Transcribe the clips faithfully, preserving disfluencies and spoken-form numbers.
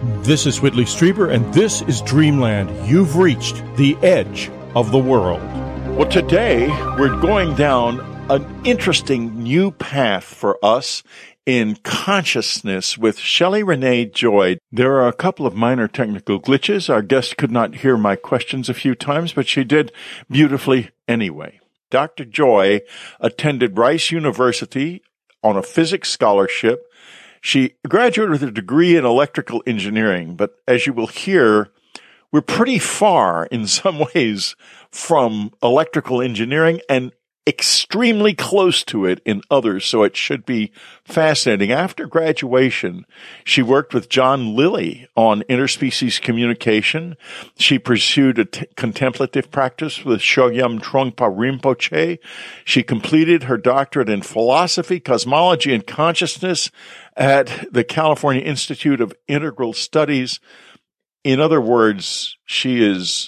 This is Whitley Strieber, and this is Dreamland. You've reached the edge of the world. Well, today we're going down an interesting new path for us in consciousness with Shelley Renee Joy. There are a couple of minor technical glitches. Our guest could not hear my questions a few times, but she did beautifully anyway. Doctor Joy attended Rice University on a physics scholarship. She graduated with a degree in electrical engineering, but as you will hear, we're pretty far in some ways from electrical engineering and extremely close to it in others, so it should be fascinating. After graduation, she worked with John Lilly on interspecies communication. She pursued a t- contemplative practice with Chogyam Trungpa Rinpoche. She completed her doctorate in philosophy, cosmology, and consciousness at the California Institute of Integral Studies. In other words, she is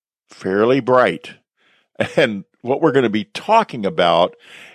fairly bright. And what we're going to be talking about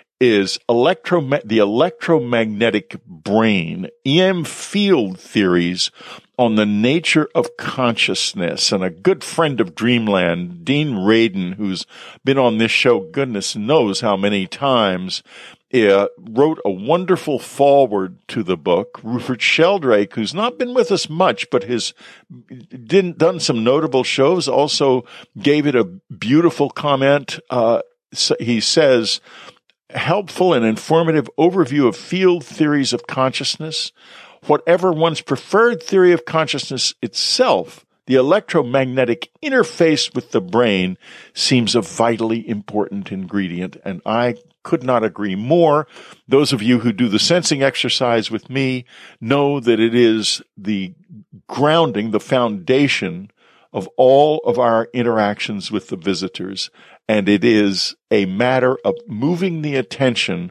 is electro the electromagnetic brain, E M field theories on the nature of consciousness. And a good friend of Dreamland, Dean Radin, who's been on this show, goodness knows how many times, uh, wrote a wonderful foreword to the book. Rupert Sheldrake, who's not been with us much, but has didn't, done some notable shows, also gave it a beautiful comment. Uh, so he says, helpful and informative overview of field theories of consciousness. Whatever one's preferred theory of consciousness itself, the electromagnetic interface with the brain seems a vitally important ingredient, and I could not agree more. Those of you who do the sensing exercise with me know that it is the grounding, the foundation of all of our interactions with the visitors, and it is a matter of moving the attention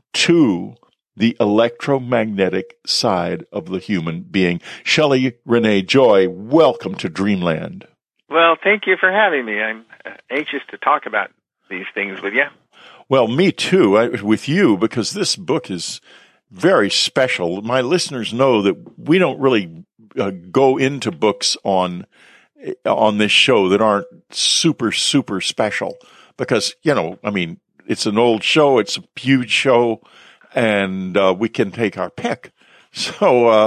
to the electromagnetic side of the human being. Shelley Renee Joy, welcome to Dreamland. Well, thank you for having me. I'm anxious to talk about these things with you. Well, me too, I, with you, because this book is very special. My listeners know that we don't really uh, go into books on on this show that aren't super, super special because, you know, I mean, it's an old show, it's a huge show, and uh, we can take our pick. So uh,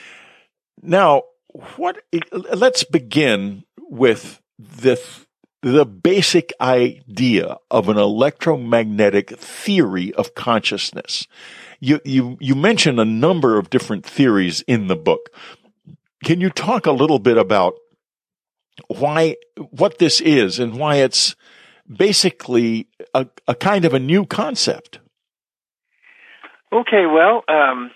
now, what? Let's begin with the the basic idea of an electromagnetic theory of consciousness. You you you mentioned a number of different theories in the book. Can you talk a little bit about why what this is and why it's basically a, a kind of a new concept? Okay, well, um,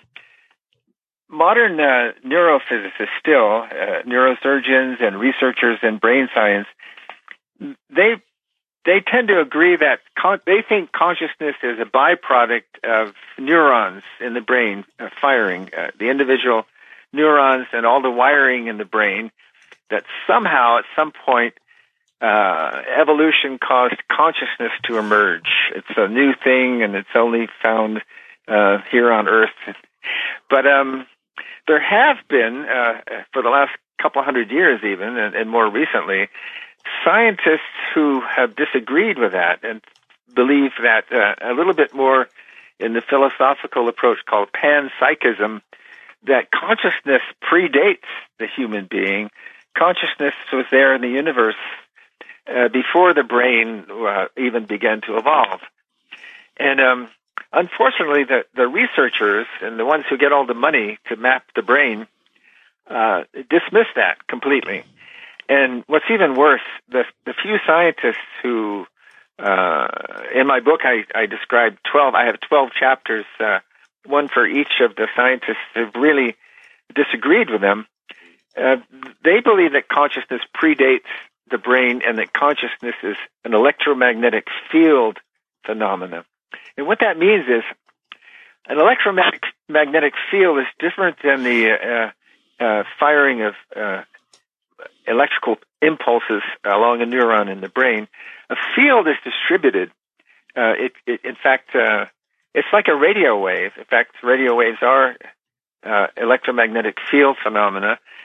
modern uh, neurophysicists still, uh, neurosurgeons and researchers in brain science, they they tend to agree that con- they think consciousness is a byproduct of neurons in the brain uh, firing, uh, the individual neurons and all the wiring in the brain, that somehow at some point uh, evolution caused consciousness to emerge. It's a new thing and it's only found Uh, here on Earth. But um, there have been, uh, for the last couple hundred years even, and, and more recently, scientists who have disagreed with that and believe that uh, a little bit more in the philosophical approach called panpsychism, that consciousness predates the human being. Consciousness was there in the universe uh, before the brain uh, even began to evolve. And um Unfortunately, the, the researchers and the ones who get all the money to map the brain uh, dismiss that completely. And what's even worse, the, the few scientists who, uh, in my book, I, I described twelve, I have twelve chapters, uh, one for each of the scientists who've really disagreed with them. Uh, they believe that consciousness predates the brain and that consciousness is an electromagnetic field phenomena. And what that means is an electromagnetic magnetic field is different than the uh, uh, firing of uh, electrical impulses along a neuron in the brain. A field is distributed. Uh, it, it, in fact, uh, it's like a radio wave. In fact, radio waves are uh, electromagnetic field phenomena.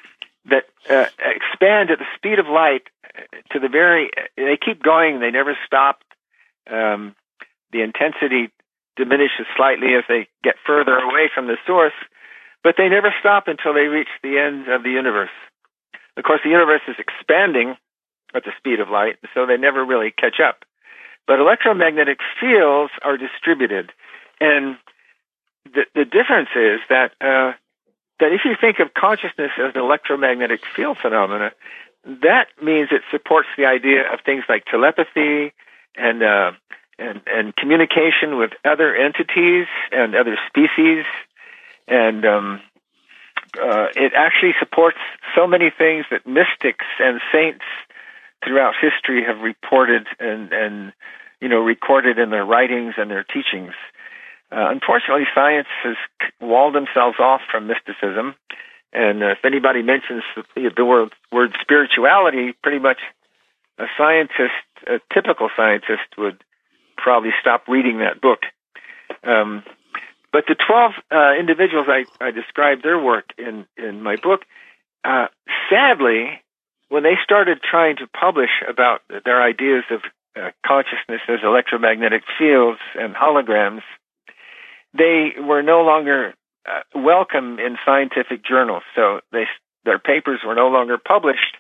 that uh, expand at the speed of light to the very, they keep going, they never stop. Um, the intensity diminishes slightly as they get further away from the source, but they never stop until they reach the end of the universe. Of course, the universe is expanding at the speed of light, so they never really catch up. But electromagnetic fields are distributed, and the, the difference is that uh, that if you think of consciousness as an electromagnetic field phenomena, that means it supports the idea of things like telepathy and uh, and, and communication with other entities and other species, and um, uh, it actually supports so many things that mystics and saints throughout history have reported and, and you know, recorded in their writings and their teachings. Uh, unfortunately, science has walled themselves off from mysticism, and uh, if anybody mentions the, the word, word spirituality, pretty much a scientist, a typical scientist, would probably stop reading that book. Um, but the twelve uh, individuals I, I described their work in, in my book, uh, sadly, when they started trying to publish about their ideas of uh, consciousness as electromagnetic fields and holograms, they were no longer uh, welcome in scientific journals. So they, their papers were no longer published,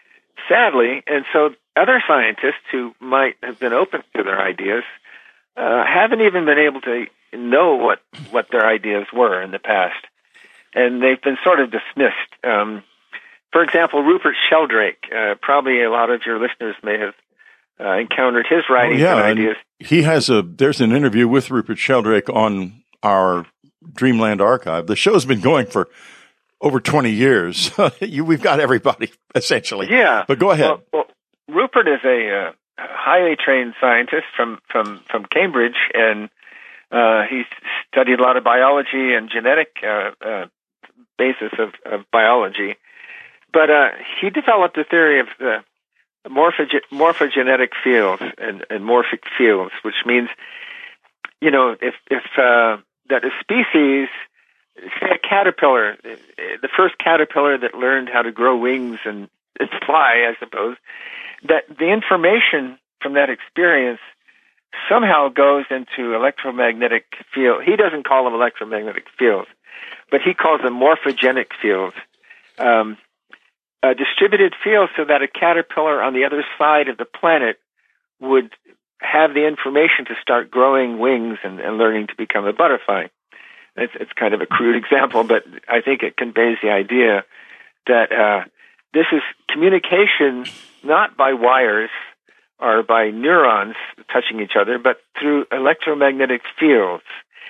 sadly. And so other scientists who might have been open to their ideas uh, haven't even been able to know what, what their ideas were in the past. And they've been sort of dismissed. Um, For example, Rupert Sheldrake, uh, probably a lot of your listeners may have uh, encountered his writings oh, yeah, and ideas. And he has a, there's an interview with Rupert Sheldrake on our Dreamland archive. The show's been going for over twenty years. you, we've got everybody, essentially. Yeah. But go ahead. Well, well Rupert is a uh, highly trained scientist from, from, from Cambridge, and uh, he studied a lot of biology and genetic uh, uh, basis of, of biology. But uh, he developed a theory of the morphoge- morphogenetic fields and, and morphic fields, which means, you know, if, if uh, that a species, say a caterpillar, the first caterpillar that learned how to grow wings and, and fly, I suppose, that the information from that experience somehow goes into electromagnetic field. He doesn't call them electromagnetic fields, but he calls them morphogenic fields. Um, Uh, distributed fields so that a caterpillar on the other side of the planet would have the information to start growing wings and, and learning to become a butterfly. It's, it's kind of a crude example, but I think it conveys the idea that uh, this is communication not by wires or by neurons touching each other, but through electromagnetic fields.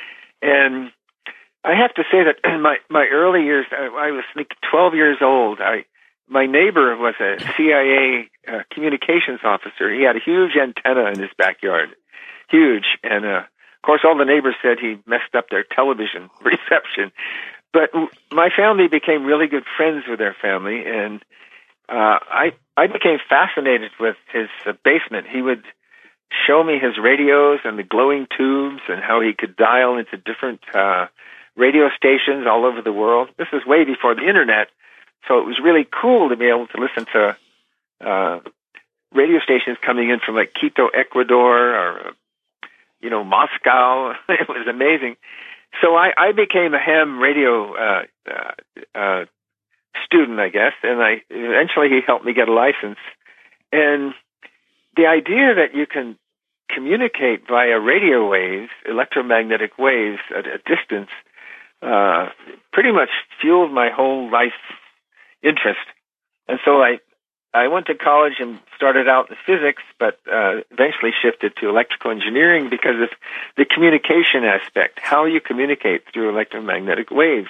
And I have to say that in my, my early years, I, I was like twelve years old. I My neighbor was a C I A uh, communications officer. He had a huge antenna in his backyard, huge. And, uh, of course, all the neighbors said he messed up their television reception. But my family became really good friends with their family, and uh, I I became fascinated with his uh, basement. He would show me his radios and the glowing tubes and how he could dial into different uh, radio stations all over the world. This was way before the Internet. So it was really cool to be able to listen to uh, radio stations coming in from like Quito, Ecuador, or, you know, Moscow. It was amazing. So I, I became a ham radio uh, uh, uh, student, I guess, and I eventually he helped me get a license. And the idea that you can communicate via radio waves, electromagnetic waves at a distance, uh, pretty much fueled my whole life interest. And so I I went to college and started out in physics, but uh, eventually shifted to electrical engineering because of the communication aspect, how you communicate through electromagnetic waves.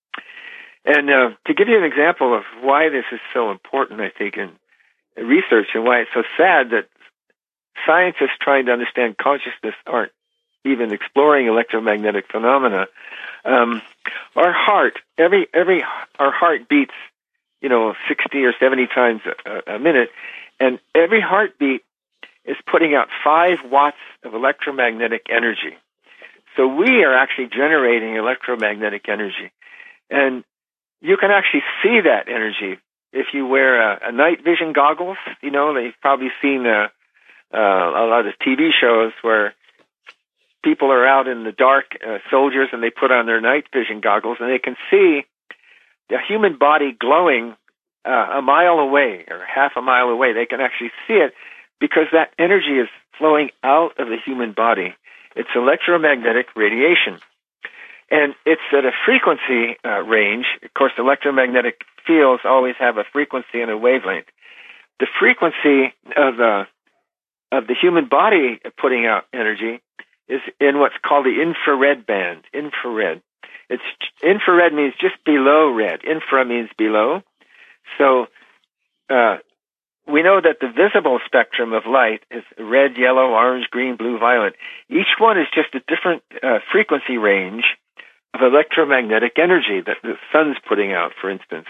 And uh, to give you an example of why this is so important, I think, in research and why it's so sad that scientists trying to understand consciousness aren't even exploring electromagnetic phenomena. Um, our heart, every every our heart beats, you know, sixty or seventy times a, a minute, and every heartbeat is putting out five watts of electromagnetic energy. So we are actually generating electromagnetic energy, and you can actually see that energy if you wear a, a night vision goggles, you know, they've probably seen uh, uh, a lot of T V shows where people are out in the dark, uh, soldiers, and they put on their night vision goggles, and they can see the human body glowing uh, a mile away or half a mile away. They can actually see it because that energy is flowing out of the human body. It's electromagnetic radiation. And it's at a frequency uh, range. Of course, electromagnetic fields always have a frequency and a wavelength. The frequency of the of the human body putting out energy is in what's called the infrared band. Infrared. It's infrared means just below red. Infra means below. So uh, we know that the visible spectrum of light is red, yellow, orange, green, blue, violet. Each one is just a different uh, frequency range of electromagnetic energy that the sun's putting out, for instance.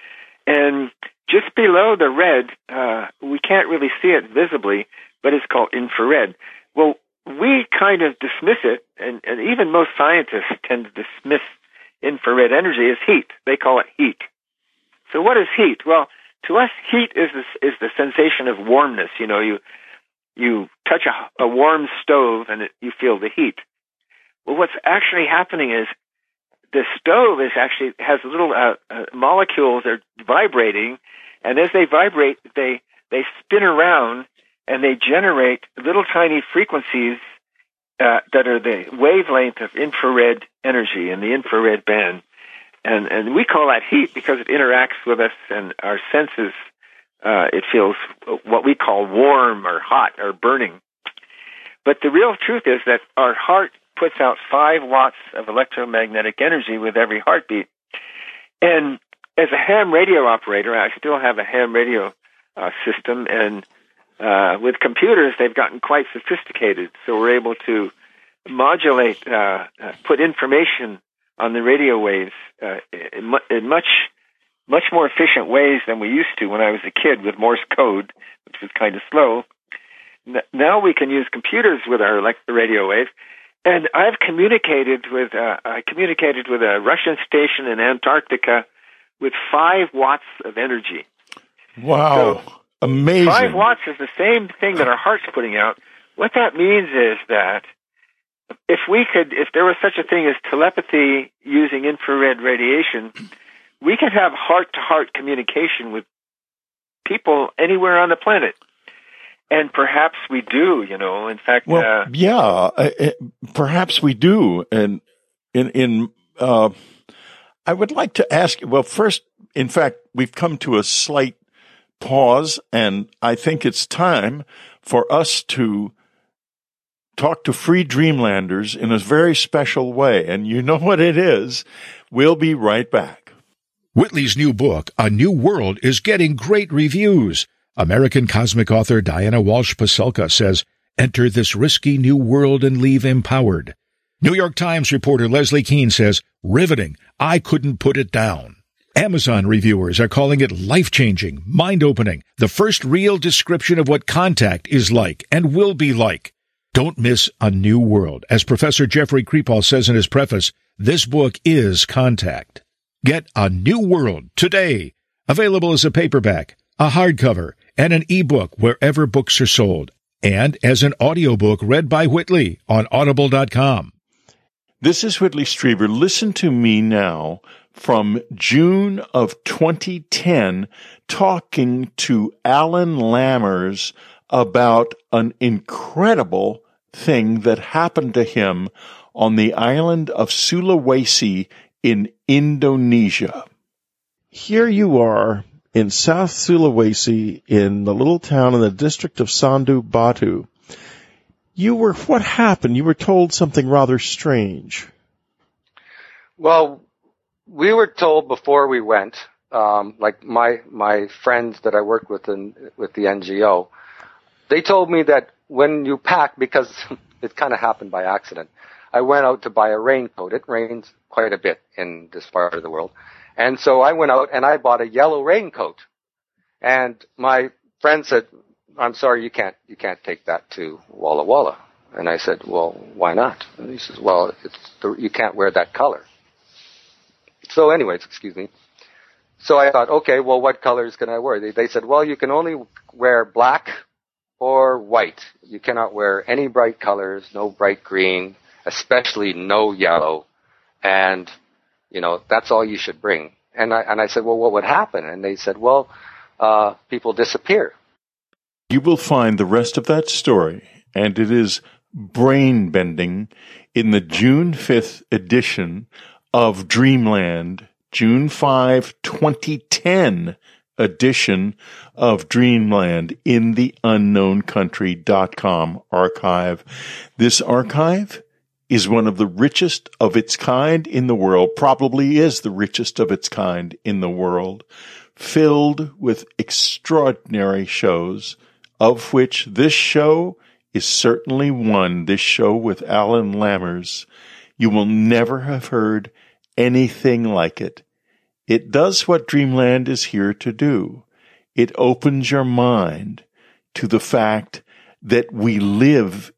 And just below the red, uh, we can't really see it visibly, but it's called infrared. Well, we kind of dismiss it, and, and even most scientists tend to dismiss infrared energy as heat. They call it heat. So what is heat? Well, to us, heat is this, is the sensation of warmness. You know, you you touch a, a warm stove and it, you feel the heat. Well, what's actually happening is the stove is actually has little uh, uh, molecules that are vibrating, and as they vibrate, they they spin around and they generate little tiny frequencies uh, that are the wavelength of infrared energy in the infrared band, and and we call that heat because it interacts with us and our senses. Uh, it feels what we call warm or hot or burning. But the real truth is that our heart puts out five watts of electromagnetic energy with every heartbeat. And as a ham radio operator, I still have a ham radio uh, system, and uh, with computers, they've gotten quite sophisticated. So we're able to modulate, uh, uh, put information on the radio waves uh, in, mu- in much, much more efficient ways than we used to when I was a kid with Morse code, which was kind of slow. N- now we can use computers with our elect- radio waves. And I've communicated with uh, I communicated with a Russian station in Antarctica with five watts of energy. Wow, so amazing! Five watts is the same thing that our heart's putting out. What that means is that if we could, if there was such a thing as telepathy using infrared radiation, we could have heart-to-heart communication with people anywhere on the planet. And perhaps we do, you know. In fact, well, uh, yeah, uh, perhaps we do. And in in uh, I would like to ask. Well, first, in fact, we've come to a slight pause, and I think it's time for us to talk to free Dreamlanders in a very special way. And you know what it is. We'll be right back. Whitley's new book, A New World, is getting great reviews. American cosmic author Diana Walsh Pasulka says, "Enter this risky new world and leave empowered." New York Times reporter Leslie Keene says, "Riveting. I couldn't put it down." Amazon reviewers are calling it life-changing, mind-opening, the first real description of what contact is like and will be like. Don't miss A New World. As Professor Jeffrey Kripal says in his preface, this book is Contact. Get A New World today. Available as a paperback, a hardcover, and an ebook wherever books are sold, and as an audiobook read by Whitley on audible dot com. This is Whitley Strieber. Listen to me now from June of twenty ten talking to Alan Lammers about an incredible thing that happened to him on the island of Sulawesi in Indonesia. Here you are in South Sulawesi, in the little town in the district of Sandu Batu. You were, what happened? You were told something rather strange. Well, we were told before we went, um, like my, my friends that I worked with in, with the N G O, they told me that when you pack, because it kind of happened by accident, I went out to buy a raincoat. It rains quite a bit in this part of the world. And so I went out and I bought a yellow raincoat. And my friend said, "I'm sorry, you can't, you can't take that to Walla Walla." And I said, "Well, why not?" And he says, "Well, it's the, you can't wear that color." So anyways, excuse me. So I thought, okay, well, what colors can I wear? They, they said, well, you can only wear black or white. You cannot wear any bright colors, no bright green, especially no yellow. And, you know, that's all you should bring. And I, and I said, well, what would happen? And they said, well, uh, people disappear. You will find the rest of that story, and it is brain-bending, in the June fifth edition of Dreamland, June fifth, twenty ten edition of Dreamland in the unknown country dot com archive. This archive is one of the richest of its kind in the world, probably is the richest of its kind in the world, filled with extraordinary shows, of which this show is certainly one, this show with Alan Lammers. You will never have heard anything like it. It does what Dreamland is here to do. It opens your mind to the fact that we live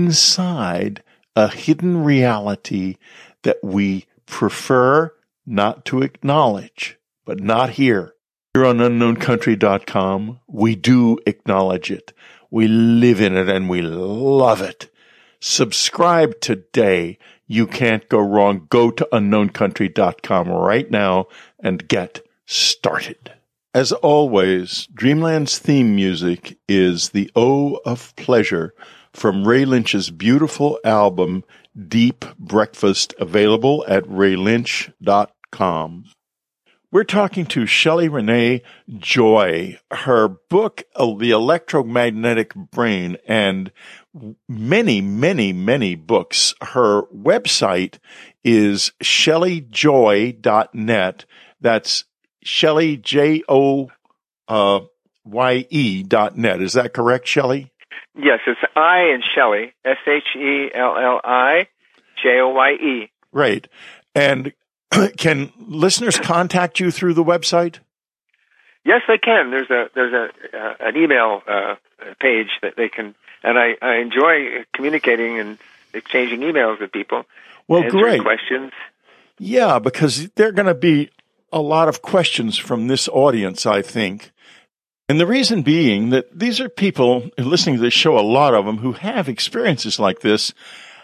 inside a hidden reality that we prefer not to acknowledge, but not here. Here on unknown country dot com, we do acknowledge it. We live in it and we love it. Subscribe today. You can't go wrong. Go to unknown country dot com right now and get started. As always, Dreamland's theme music is the O of Pleasure from Ray Lynch's beautiful album, Deep Breakfast, available at ray lynch dot com. We're talking to Shelley Renee Joy. Her book, The Electromagnetic Brain, and many, many, many books. Her website is shelley joy dot net. That's Shelley, J O Y E dot net. Is that correct, Shelley? Yes, it's I in Shelley, S H E L L I J O Y E. Right. And can listeners contact you through the website? Yes, they can. There's a there's a uh, an email uh, page that they can, and I, I enjoy communicating and exchanging emails with people. Well, great questions. Yeah, because there are going to be a lot of questions from this audience, I think. And the reason being that these are people listening to this show, a lot of them who have experiences like this.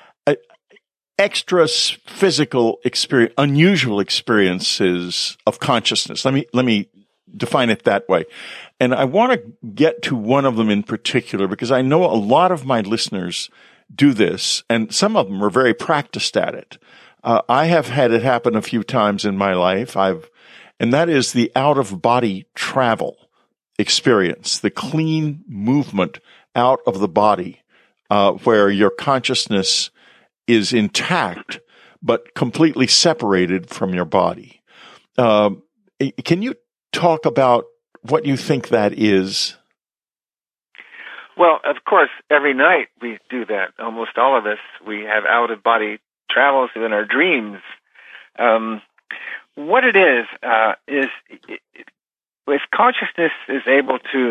Extra physical experience, unusual experiences of consciousness. Let me, let me define it that way. And I want to get to one of them in particular because I know a lot of my listeners do this and some of them are very practiced at it. Uh, I have had it happen a few times in my life. I've, and that is the out of body travel experience, the clean movement out of the body, uh, where your consciousness is intact, but completely separated from your body. Um, can you talk about what you think that is? Well, of course, every night we do that. Almost all of us, we have out-of-body travels in our dreams. Um, what it is, uh, is it, it, if consciousness is able to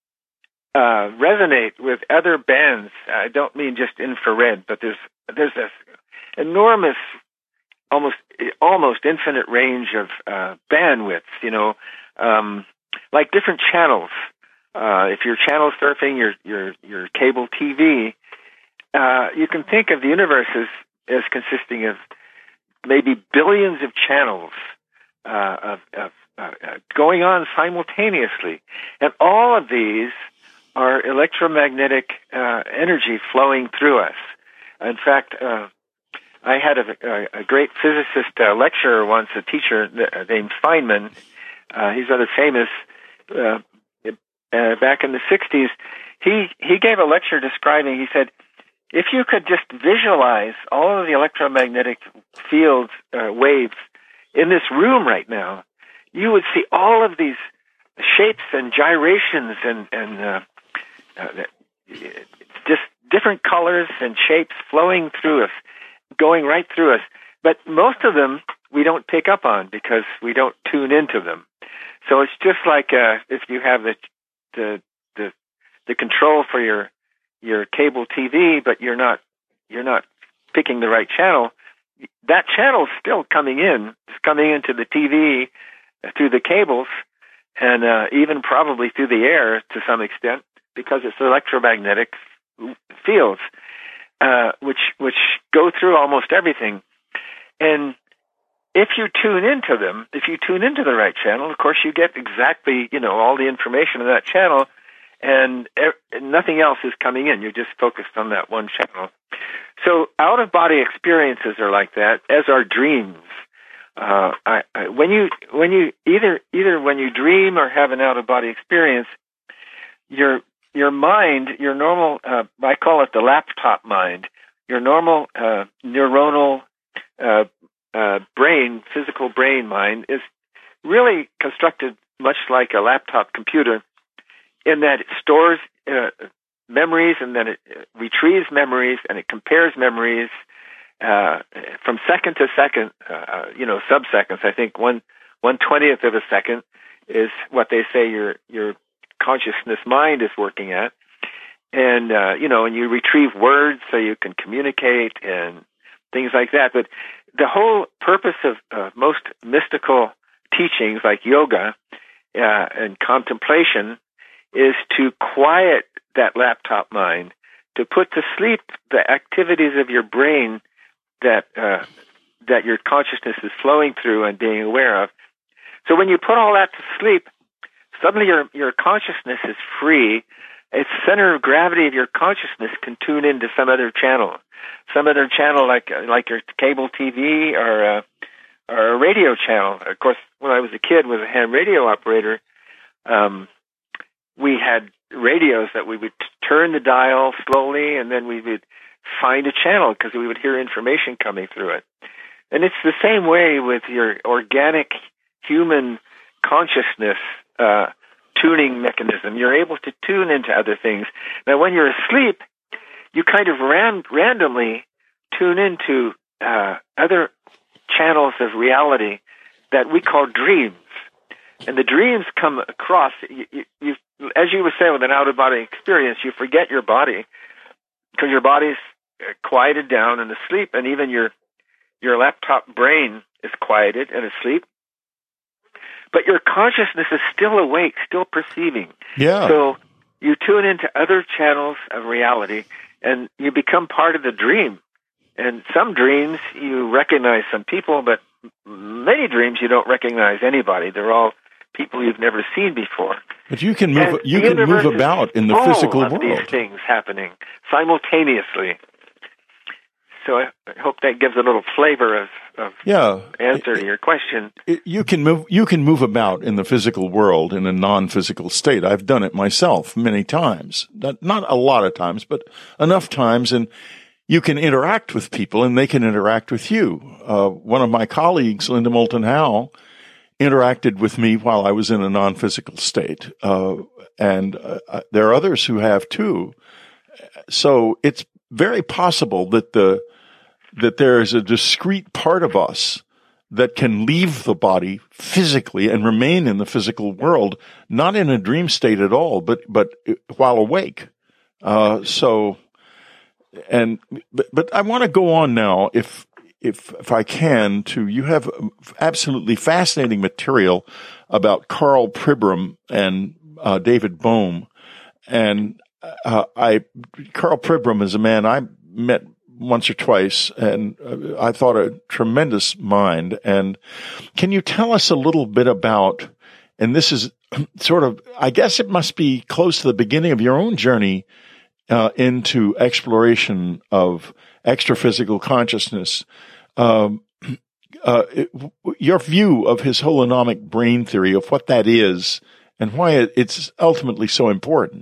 uh, resonate with other bands, I don't mean just infrared, but there's There's this enormous, almost almost infinite range of uh, bandwidths, you know, um, like different channels. Uh, if you're channel surfing your your your cable T V, uh, you can think of the universe as, as consisting of maybe billions of channels uh, of, of uh, going on simultaneously, and all of these are electromagnetic uh, energy flowing through us. In fact, uh, I had a, a great physicist uh, lecturer once, a teacher named Feynman. Uh, he's rather famous. Uh, uh, back in the sixties, he he gave a lecture describing. He said, if you could just visualize all of the electromagnetic fields, uh, waves in this room right now, you would see all of these shapes and gyrations and and uh, uh, just different colors and shapes flowing through us, going right through us. But most of them we don't pick up on because we don't tune into them. So it's just like uh, if you have the, the the the control for your your cable T V, but you're not you're not picking the right channel. That channel's still coming in. It's coming into the T V through the cables and uh, even probably through the air to some extent because it's electromagnetic fields, uh, which which go through almost everything. And if you tune into them, if you tune into the right channel, of course you get exactly, you know, all the information in that channel, and er- nothing else is coming in. You're just focused on that one channel. So out-of-body experiences are like that, as are dreams. Uh, I, I, when you when you either either when you dream or have an out-of-body experience, your your mind, your normal, uh, I call it the laptop mind, your normal uh, neuronal uh, uh, brain, physical brain mind, is really constructed much like a laptop computer, in that it stores uh, memories and then it retrieves memories and it compares memories uh, from second to second, uh, you know, sub-seconds. I think one one twentieth of a second is what they say your your consciousness mind is working at. And, uh, you know, and you retrieve words so you can communicate and things like that. But the whole purpose of uh, most mystical teachings like yoga uh, and contemplation is to quiet that laptop mind, to put to sleep the activities of your brain that uh, that your consciousness is flowing through and being aware of. So when you put all that to sleep, suddenly your your consciousness is free. Its center of gravity of your consciousness can tune into some other channel, some other channel like like your cable T V or a, or a radio channel. Of course, when I was a kid, was a ham radio operator. Um, we had radios that we would turn the dial slowly, and then we would find a channel because we would hear information coming through it. And it's the same way with your organic human consciousness uh, tuning mechanism. You're able to tune into other things. Now, when you're asleep, you kind of ran- randomly tune into uh, other channels of reality that we call dreams. And the dreams come across, you, you, you, as you were saying, with an out-of-body experience, you forget your body because your body's quieted down and asleep, and even your your laptop brain is quieted and asleep. But your consciousness is still awake, still perceiving. Yeah. So you tune into other channels of reality, and you become part of the dream. And some dreams, you recognize some people, but many dreams, you don't recognize anybody. They're all people you've never seen before. But you can move. And You the can move universe is about in the full physical of world. These things happening simultaneously. So I hope that gives a little flavor of, of Yeah. answer to your question. It- you can move. You can move about in the physical world in a non-physical state. I've done it myself many times. Not, not a lot of times, but enough times, and you can interact with people, and they can interact with you. Uh, one of my colleagues, Linda Moulton Howe, interacted with me while I was in a non-physical state, uh, and uh, there are others who have too. So it's very possible that the that there is a discrete part of us that can leave the body physically and remain in the physical world, not in a dream state at all, but but while awake. Uh, so, and but, but I want to go on now, if if if I can, to you have absolutely fascinating material about Karl Pribram and uh, David Bohm, and uh, I Karl Pribram is a man I met once or twice, and uh, I thought a tremendous mind. And can you tell us a little bit about, and this is sort of, I guess it must be close to the beginning of your own journey uh, into exploration of extraphysical consciousness, um, uh, it, your view of his holonomic brain theory, of what that is and why it, it's ultimately so important.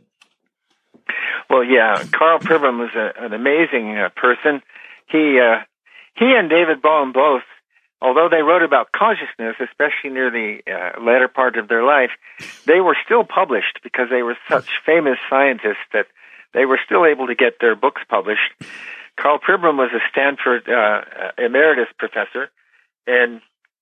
Well, yeah, Karl Pribram was a, an amazing uh, person. He uh, he and David Bohm both, although they wrote about consciousness, especially near the uh, latter part of their life, they were still published because they were such famous scientists that they were still able to get their books published. Karl Pribram was a Stanford uh, emeritus professor, and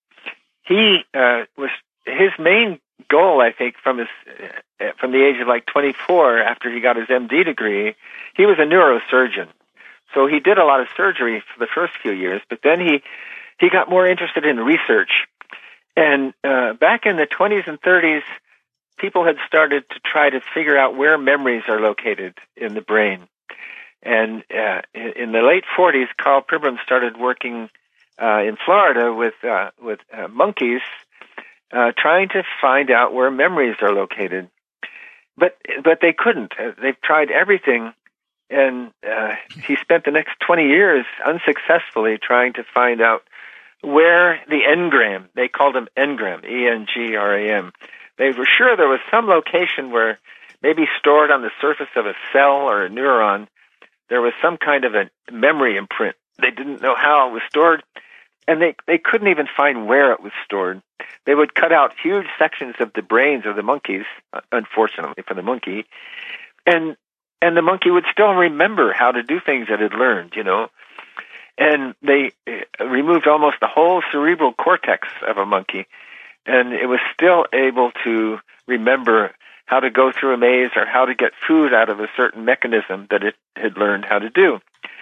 he uh, was his main goal, I think, from his uh, from the age of like twenty-four, after he got his M D degree, he was a neurosurgeon. So he did a lot of surgery for the first few years, but then he he got more interested in research, And uh, back in the twenties and thirties, people had started to try to figure out where memories are located in the brain. And uh, in the late forties, Carl Pribram started working uh, in Florida with uh, with uh, monkeys, uh, trying to find out where memories are located. But but they couldn't. They've tried everything, and uh, he spent the next twenty years unsuccessfully trying to find out where the engram, they called them engram, E N G R A M. They were sure there was some location where, maybe stored on the surface of a cell or a neuron, there was some kind of a memory imprint. They didn't know how it was stored, and they, they couldn't even find where it was stored. They would cut out huge sections of the brains of the monkeys, unfortunately for the monkey, and and the monkey would still remember how to do things that it had learned, you know. And they removed almost the whole cerebral cortex of a monkey, and it was still able to remember how to go through a maze or how to get food out of a certain mechanism that it had learned how to do.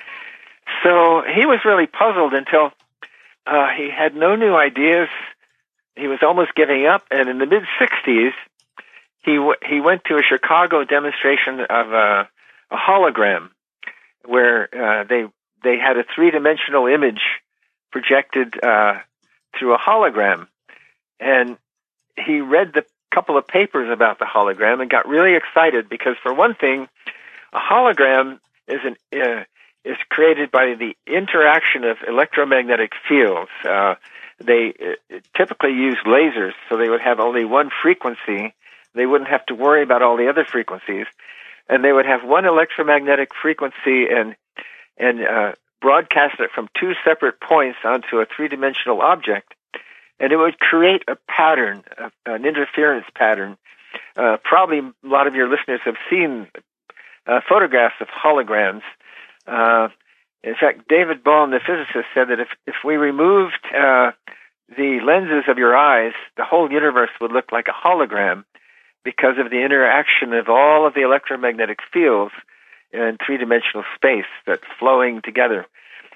So he was really puzzled until uh, he had no new ideas. He was almost giving up, and in the mid-sixties, he w- he went to a Chicago demonstration of a, a hologram where uh, they they had a three-dimensional image projected uh, through a hologram. And he read the couple of papers about the hologram and got really excited because, for one thing, a hologram is an uh, is created by the interaction of electromagnetic fields. Uh, they uh, typically use lasers, so they would have only one frequency. They wouldn't have to worry about all the other frequencies, and they would have one electromagnetic frequency and and uh, broadcast it from two separate points onto a three-dimensional object, and it would create a pattern, an interference pattern. Uh, probably a lot of your listeners have seen uh, photographs of holograms. Uh, in fact, David Bohm, the physicist, said that if, if we removed uh, the lenses of your eyes, the whole universe would look like a hologram because of the interaction of all of the electromagnetic fields in three-dimensional space that's flowing together.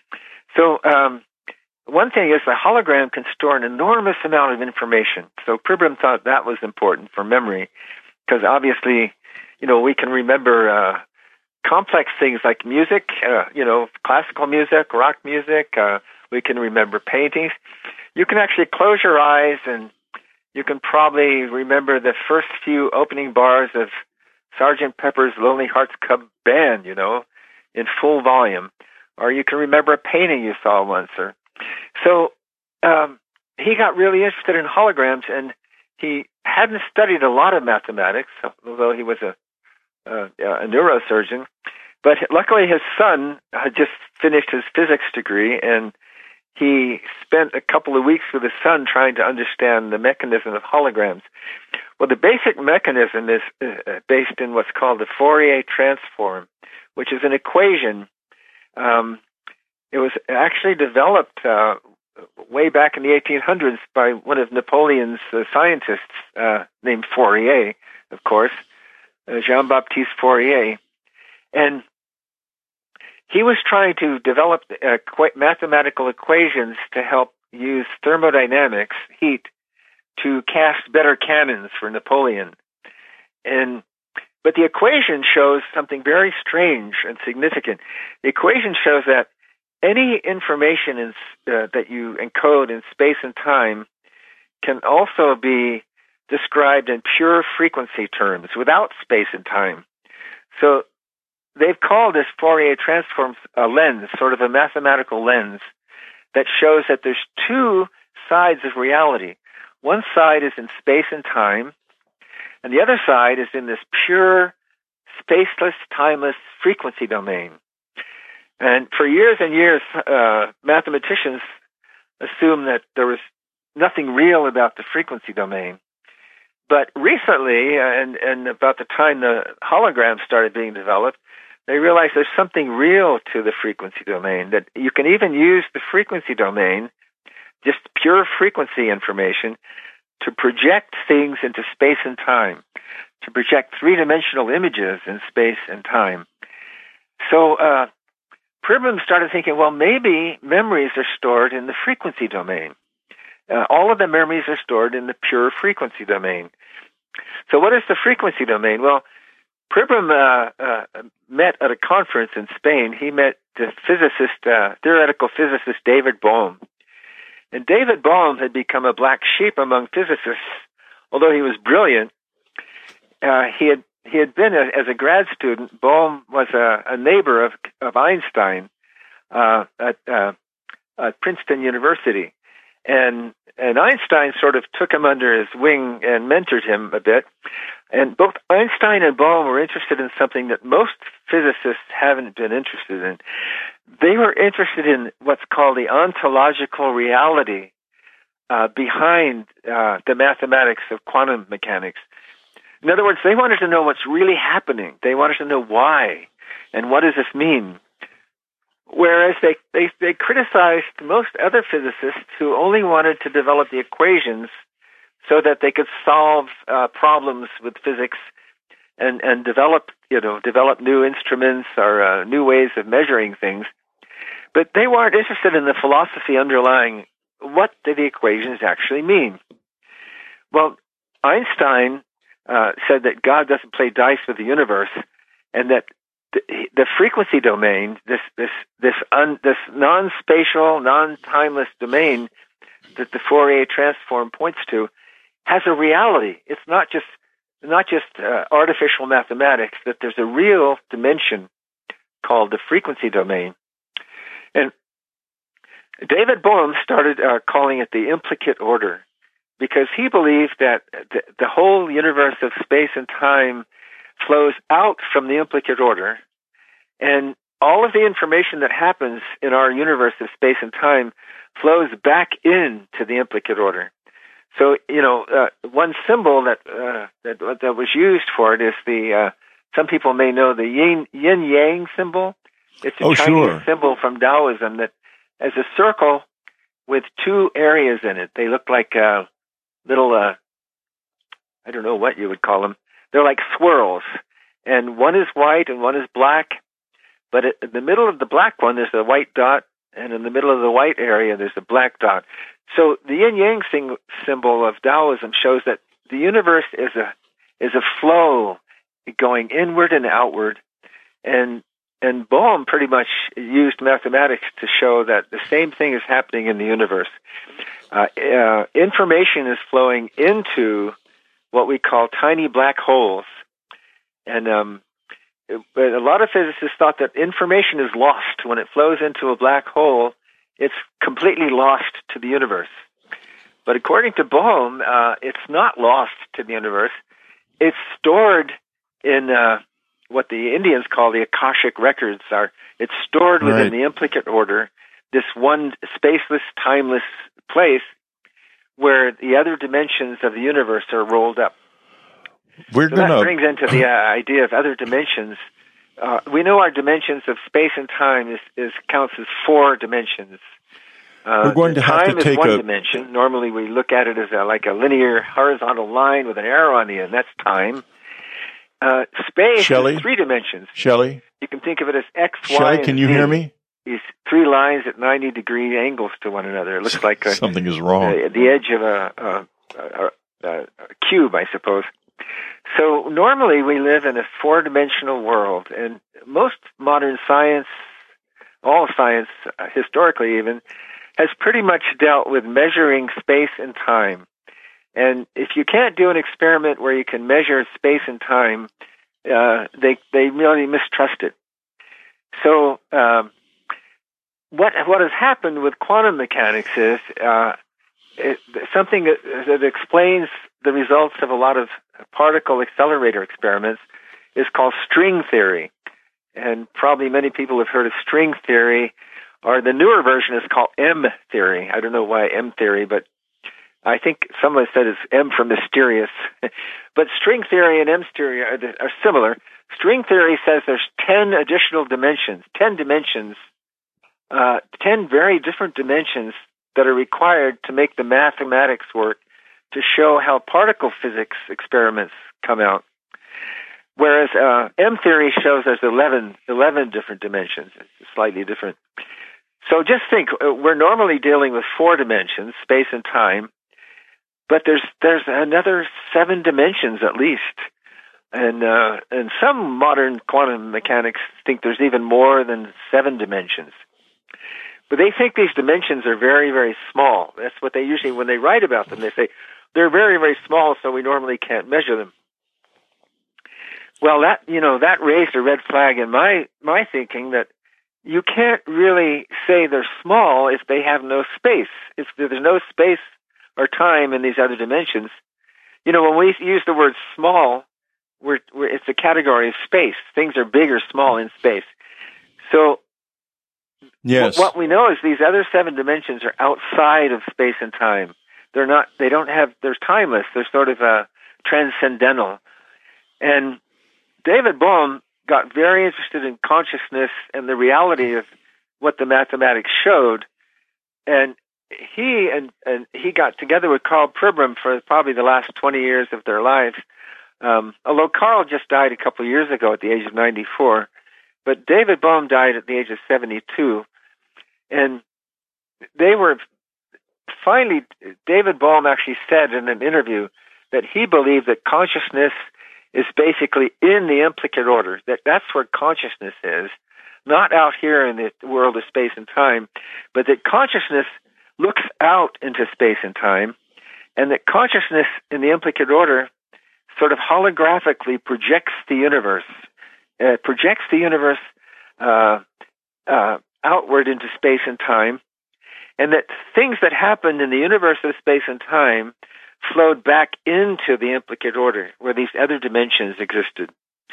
So um, one thing is the hologram can store an enormous amount of information. So Pribram thought that was important for memory because obviously, you know, we can remember uh, complex things like music, uh, you know, classical music, rock music. Uh, we can remember paintings. You can actually close your eyes and you can probably remember the first few opening bars of Sergeant Pepper's Lonely Hearts Club Band, you know, in full volume. Or you can remember a painting you saw once. Or So um, he got really interested in holograms, and he hadn't studied a lot of mathematics, although he was a, a, a neurosurgeon. But luckily his son had just finished his physics degree, and he spent a couple of weeks with his son trying to understand the mechanism of holograms. Well, the basic mechanism is uh, based in what's called the Fourier transform, which is an equation. Um, it was actually developed uh, way back in the eighteen hundreds by one of Napoleon's uh, scientists uh, named Fourier, of course, uh, Jean-Baptiste Fourier. And he was trying to develop uh, qu- mathematical equations to help use thermodynamics, heat, to cast better cannons for Napoleon. And but the equation shows something very strange and significant. The equation shows that any information in, uh, that you encode in space and time can also be described in pure frequency terms without space and time. So they've called this Fourier transform a lens, sort of a mathematical lens, that shows that there's two sides of reality. One side is in space and time, and the other side is in this pure, spaceless, timeless frequency domain. And for years and years, uh, mathematicians assumed that there was nothing real about the frequency domain. But recently, and, and about the time the holograms started being developed, they realized there's something real to the frequency domain, that you can even use the frequency domain, just pure frequency information, to project things into space and time, to project three-dimensional images in space and time. So uh, Pribram started thinking, well, maybe memories are stored in the frequency domain. uh, all of the memories are stored in the pure frequency domain. So what is the frequency domain? Well, Pribram uh, uh, met at a conference in Spain. He met the physicist, uh, theoretical physicist David Bohm. And David Bohm had become a black sheep among physicists. Although he was brilliant, uh, he had he had been, a, as a grad student, Bohm was a, a neighbor of, of Einstein uh, at, uh, at Princeton University. And and Einstein sort of took him under his wing and mentored him a bit. And both Einstein and Bohm were interested in something that most physicists haven't been interested in. They were interested in what's called the ontological reality uh, behind uh, the mathematics of quantum mechanics. In other words, they wanted to know what's really happening. They wanted to know why and what does this mean. Whereas they, they, they criticized most other physicists who only wanted to develop the equations so that they could solve uh, problems with physics and, and develop, you know, develop new instruments or uh, new ways of measuring things. But they weren't interested in the philosophy underlying what do the equations actually mean. Well, Einstein uh, said that God doesn't play dice with the universe, and that the, the frequency domain, this this this un, this non-spatial, non-timeless domain that the Fourier transform points to, has a reality. It's not just not just uh, artificial mathematics. That there's a real dimension called the frequency domain. And David Bohm started uh, calling it the implicate order, because he believed that the, the whole universe of space and time flows out from the implicate order, and all of the information that happens in our universe of space and time flows back into the implicate order. So, you know, uh, one symbol that, uh, that that was used for it is the, uh, some people may know the yin, yin-yang symbol. It's a oh, Chinese sure. symbol from Taoism that has a circle with two areas in it. They look like uh, little, uh, I don't know what you would call them. They're like swirls, and one is white and one is black. But in the middle of the black one, there's a white dot, and in the middle of the white area, there's a black dot. So the yin-yang sing- symbol of Taoism shows that the universe is a is a flow going inward and outward, and and Bohm pretty much used mathematics to show that the same thing is happening in the universe. Uh, uh, information is flowing into what we call tiny black holes, and um, but a lot of physicists thought that information is lost when it flows into a black hole. It's completely lost to the universe. But according to Bohm, uh, it's not lost to the universe. It's stored in uh, what the Indians call the Akashic records. Are it's stored within Right. the implicate order, this one spaceless, timeless place where the other dimensions of the universe are rolled up. We're So gonna that brings into the uh, idea of other dimensions. Uh, we know our dimensions of space and time is, is counts as four dimensions. Uh, We're going to have time to take is one a- dimension. Normally, we look at it as a, like a linear horizontal line with an arrow on the end. That's time. Uh, space Shelley? is three dimensions. Shelley, You can think of it as X, Y, Shelley, and can you Z. hear me? These three lines at ninety degree angles to one another. It looks like a, Something is wrong. uh, the edge of a, a, a, a, a cube, I suppose. So normally we live in a four-dimensional world, and most modern science, all science, uh, historically even, has pretty much dealt with measuring space and time. And if you can't do an experiment where you can measure space and time, uh, they they really mistrust it. So um, what what has happened with quantum mechanics is uh, it, something that, that explains the results of a lot of particle accelerator experiments is called string theory. And probably many people have heard of string theory, or the newer version is called M theory. I don't know why M theory, but I think someone said it's M for mysterious. But string theory and M theory are, are similar. String theory says there's ten additional dimensions, ten dimensions, uh, ten very different dimensions that are required to make the mathematics work to show how particle physics experiments come out. Whereas uh, M theory shows there's eleven, eleven different dimensions. It's slightly different. So just think, we're normally dealing with four dimensions, space and time, but there's there's another seven dimensions at least. And uh, and some modern quantum mechanics think there's even more than seven dimensions. But they think these dimensions are very, very small. That's what they usually, when they write about them, they say they're very, very small, so we normally can't measure them. Well, that, you know, that raised a red flag in my, my thinking that you can't really say they're small if they have no space. If there's no space or time in these other dimensions, you know, when we use the word small, we're, we're, it's a category of space. Things are big or small in space. So yes. what we know is these other seven dimensions are outside of space and time. They're not, they don't have, they're timeless. They're sort of uh, transcendental. And David Bohm got very interested in consciousness and the reality of what the mathematics showed. And he and, and he got together with Karl Pribram for probably the last twenty years of their lives. Um, although Karl just died a couple of years ago at the age of ninety-four, but David Bohm died at the age of seventy-two. And they were finally, David Bohm actually said in an interview that he believed that consciousness is basically in the implicate order, that that's where consciousness is, not out here in the world of space and time, but that consciousness looks out into space and time, and that consciousness in the implicate order sort of holographically projects the universe, uh, projects the universe uh, uh, outward into space and time, and that things that happened in the universe of space and time flowed back into the implicate order where these other dimensions existed.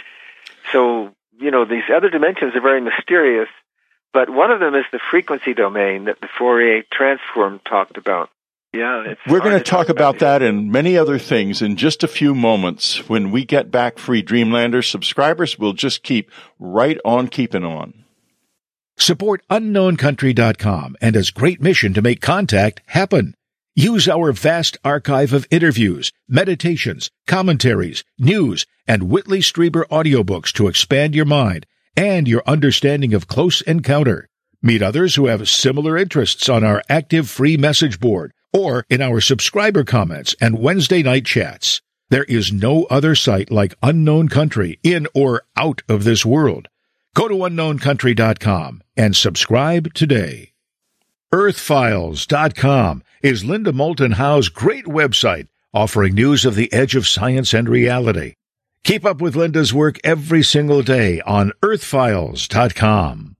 So, you know, these other dimensions are very mysterious, but one of them is the frequency domain that the Fourier transform talked about. Yeah, it's We're going to to talk talk about about that and many other things in just a few moments. When we get back, Free Dreamlanders subscribers will just keep right on keeping on. Support unknown country dot com and his great mission to make contact happen. Use our vast archive of interviews, meditations, commentaries, news, and Whitley Strieber audiobooks to expand your mind and your understanding of Close Encounter. Meet others who have similar interests on our active free message board or in our subscriber comments and Wednesday night chats. There is no other site like Unknown Country in or out of this world. Go to unknown country dot com and subscribe today. earth files dot com is Linda Moulton Howe's great website offering news of the edge of science and reality. Keep up with Linda's work every single day on earth files dot com.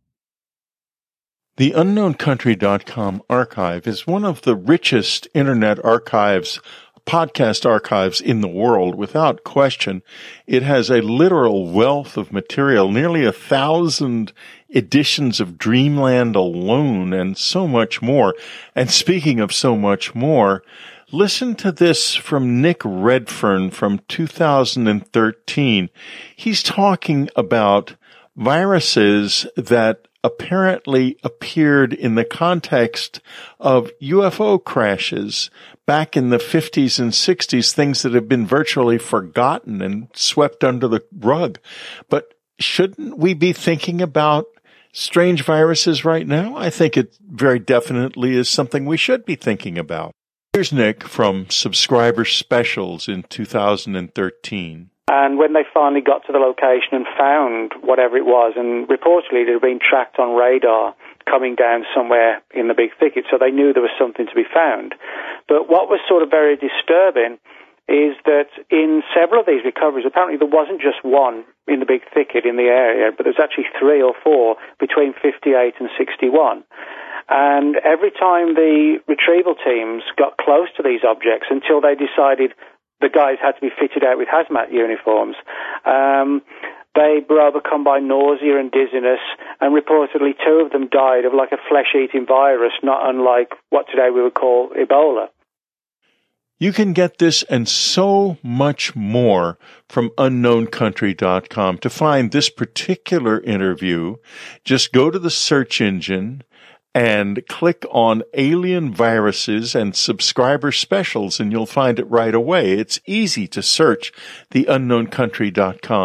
The unknown country dot com archive is one of the richest internet archives, podcast archives in the world, without question. It has a literal wealth of material, nearly a thousand editions of Dreamland alone, and so much more. And speaking of so much more, listen to this from Nick Redfern from two thousand thirteen. He's talking about viruses that apparently appeared in the context of U F O crashes back in the fifties and sixties, things that have been virtually forgotten and swept under the rug. But shouldn't we be thinking about strange viruses right now? I think it very definitely is something we should be thinking about. Here's Nick from Subscriber Specials in two thousand thirteen. And when they finally got to the location and found whatever it was, and reportedly it had been tracked on radar coming down somewhere in the big thicket, so they knew there was something to be found. But what was sort of very disturbing is that in several of these recoveries, apparently there wasn't just one in the big thicket in the area, but there's actually three or four between fifty-eight and sixty-one. And every time the retrieval teams got close to these objects until they decided the guys had to be fitted out with hazmat uniforms, um, they were overcome by nausea and dizziness, and reportedly two of them died of like a flesh-eating virus, not unlike what today we would call Ebola. You can get this and so much more from unknown country dot com. To find this particular interview, just go to the search engine and click on Alien Viruses and Subscriber Specials, and you'll find it right away. It's easy to search the unknown country dot com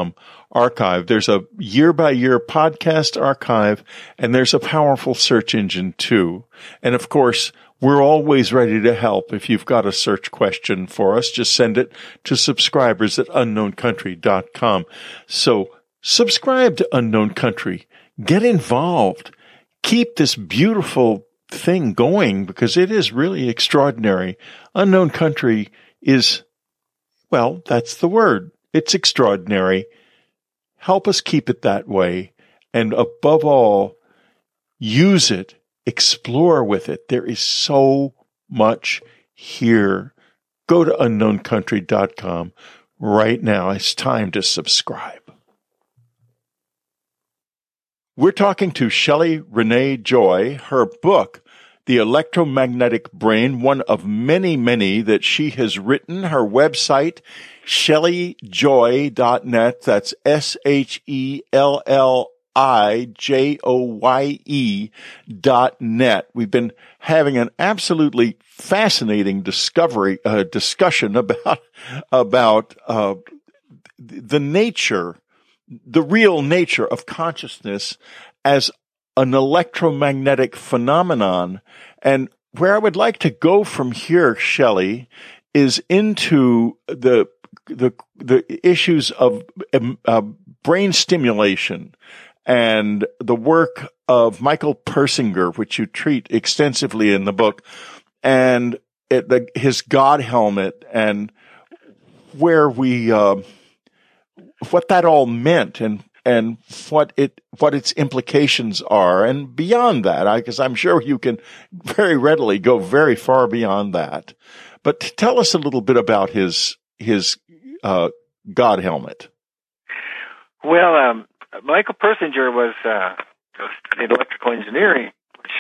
archive. There's a year-by-year podcast archive, and there's a powerful search engine, too. And, of course, we're always ready to help. If you've got a search question for us, just send it to subscribers at unknown country dot com. So subscribe to Unknown Country. Get involved. Keep this beautiful thing going because it is really extraordinary. Unknown Country is, well, that's the word. It's extraordinary. Help us keep it that way. And above all, use it. Explore with it. There is so much here. Go to unknown country dot com right now. It's time to subscribe. We're talking to Shelley Renee Joy. Her book, The Electromagnetic Brain, one of many, many that she has written. Her website, shelley joy dot net. That's S H E L L I J O Y E dot net. We've been having an absolutely fascinating discovery, uh, discussion about, about, uh, the nature, the real nature of consciousness as an electromagnetic phenomenon. And where I would like to go from here, Shelley, is into the, the, the issues of uh, brain stimulation and the work of Michael Persinger, which you treat extensively in the book, and it, the, his God helmet, and where we, uh, what that all meant, and and what it what its implications are, and beyond that, because I'm sure you can very readily go very far beyond that. But tell us a little bit about his his uh, God helmet. Well, um, Michael Persinger was uh, studied electrical engineering,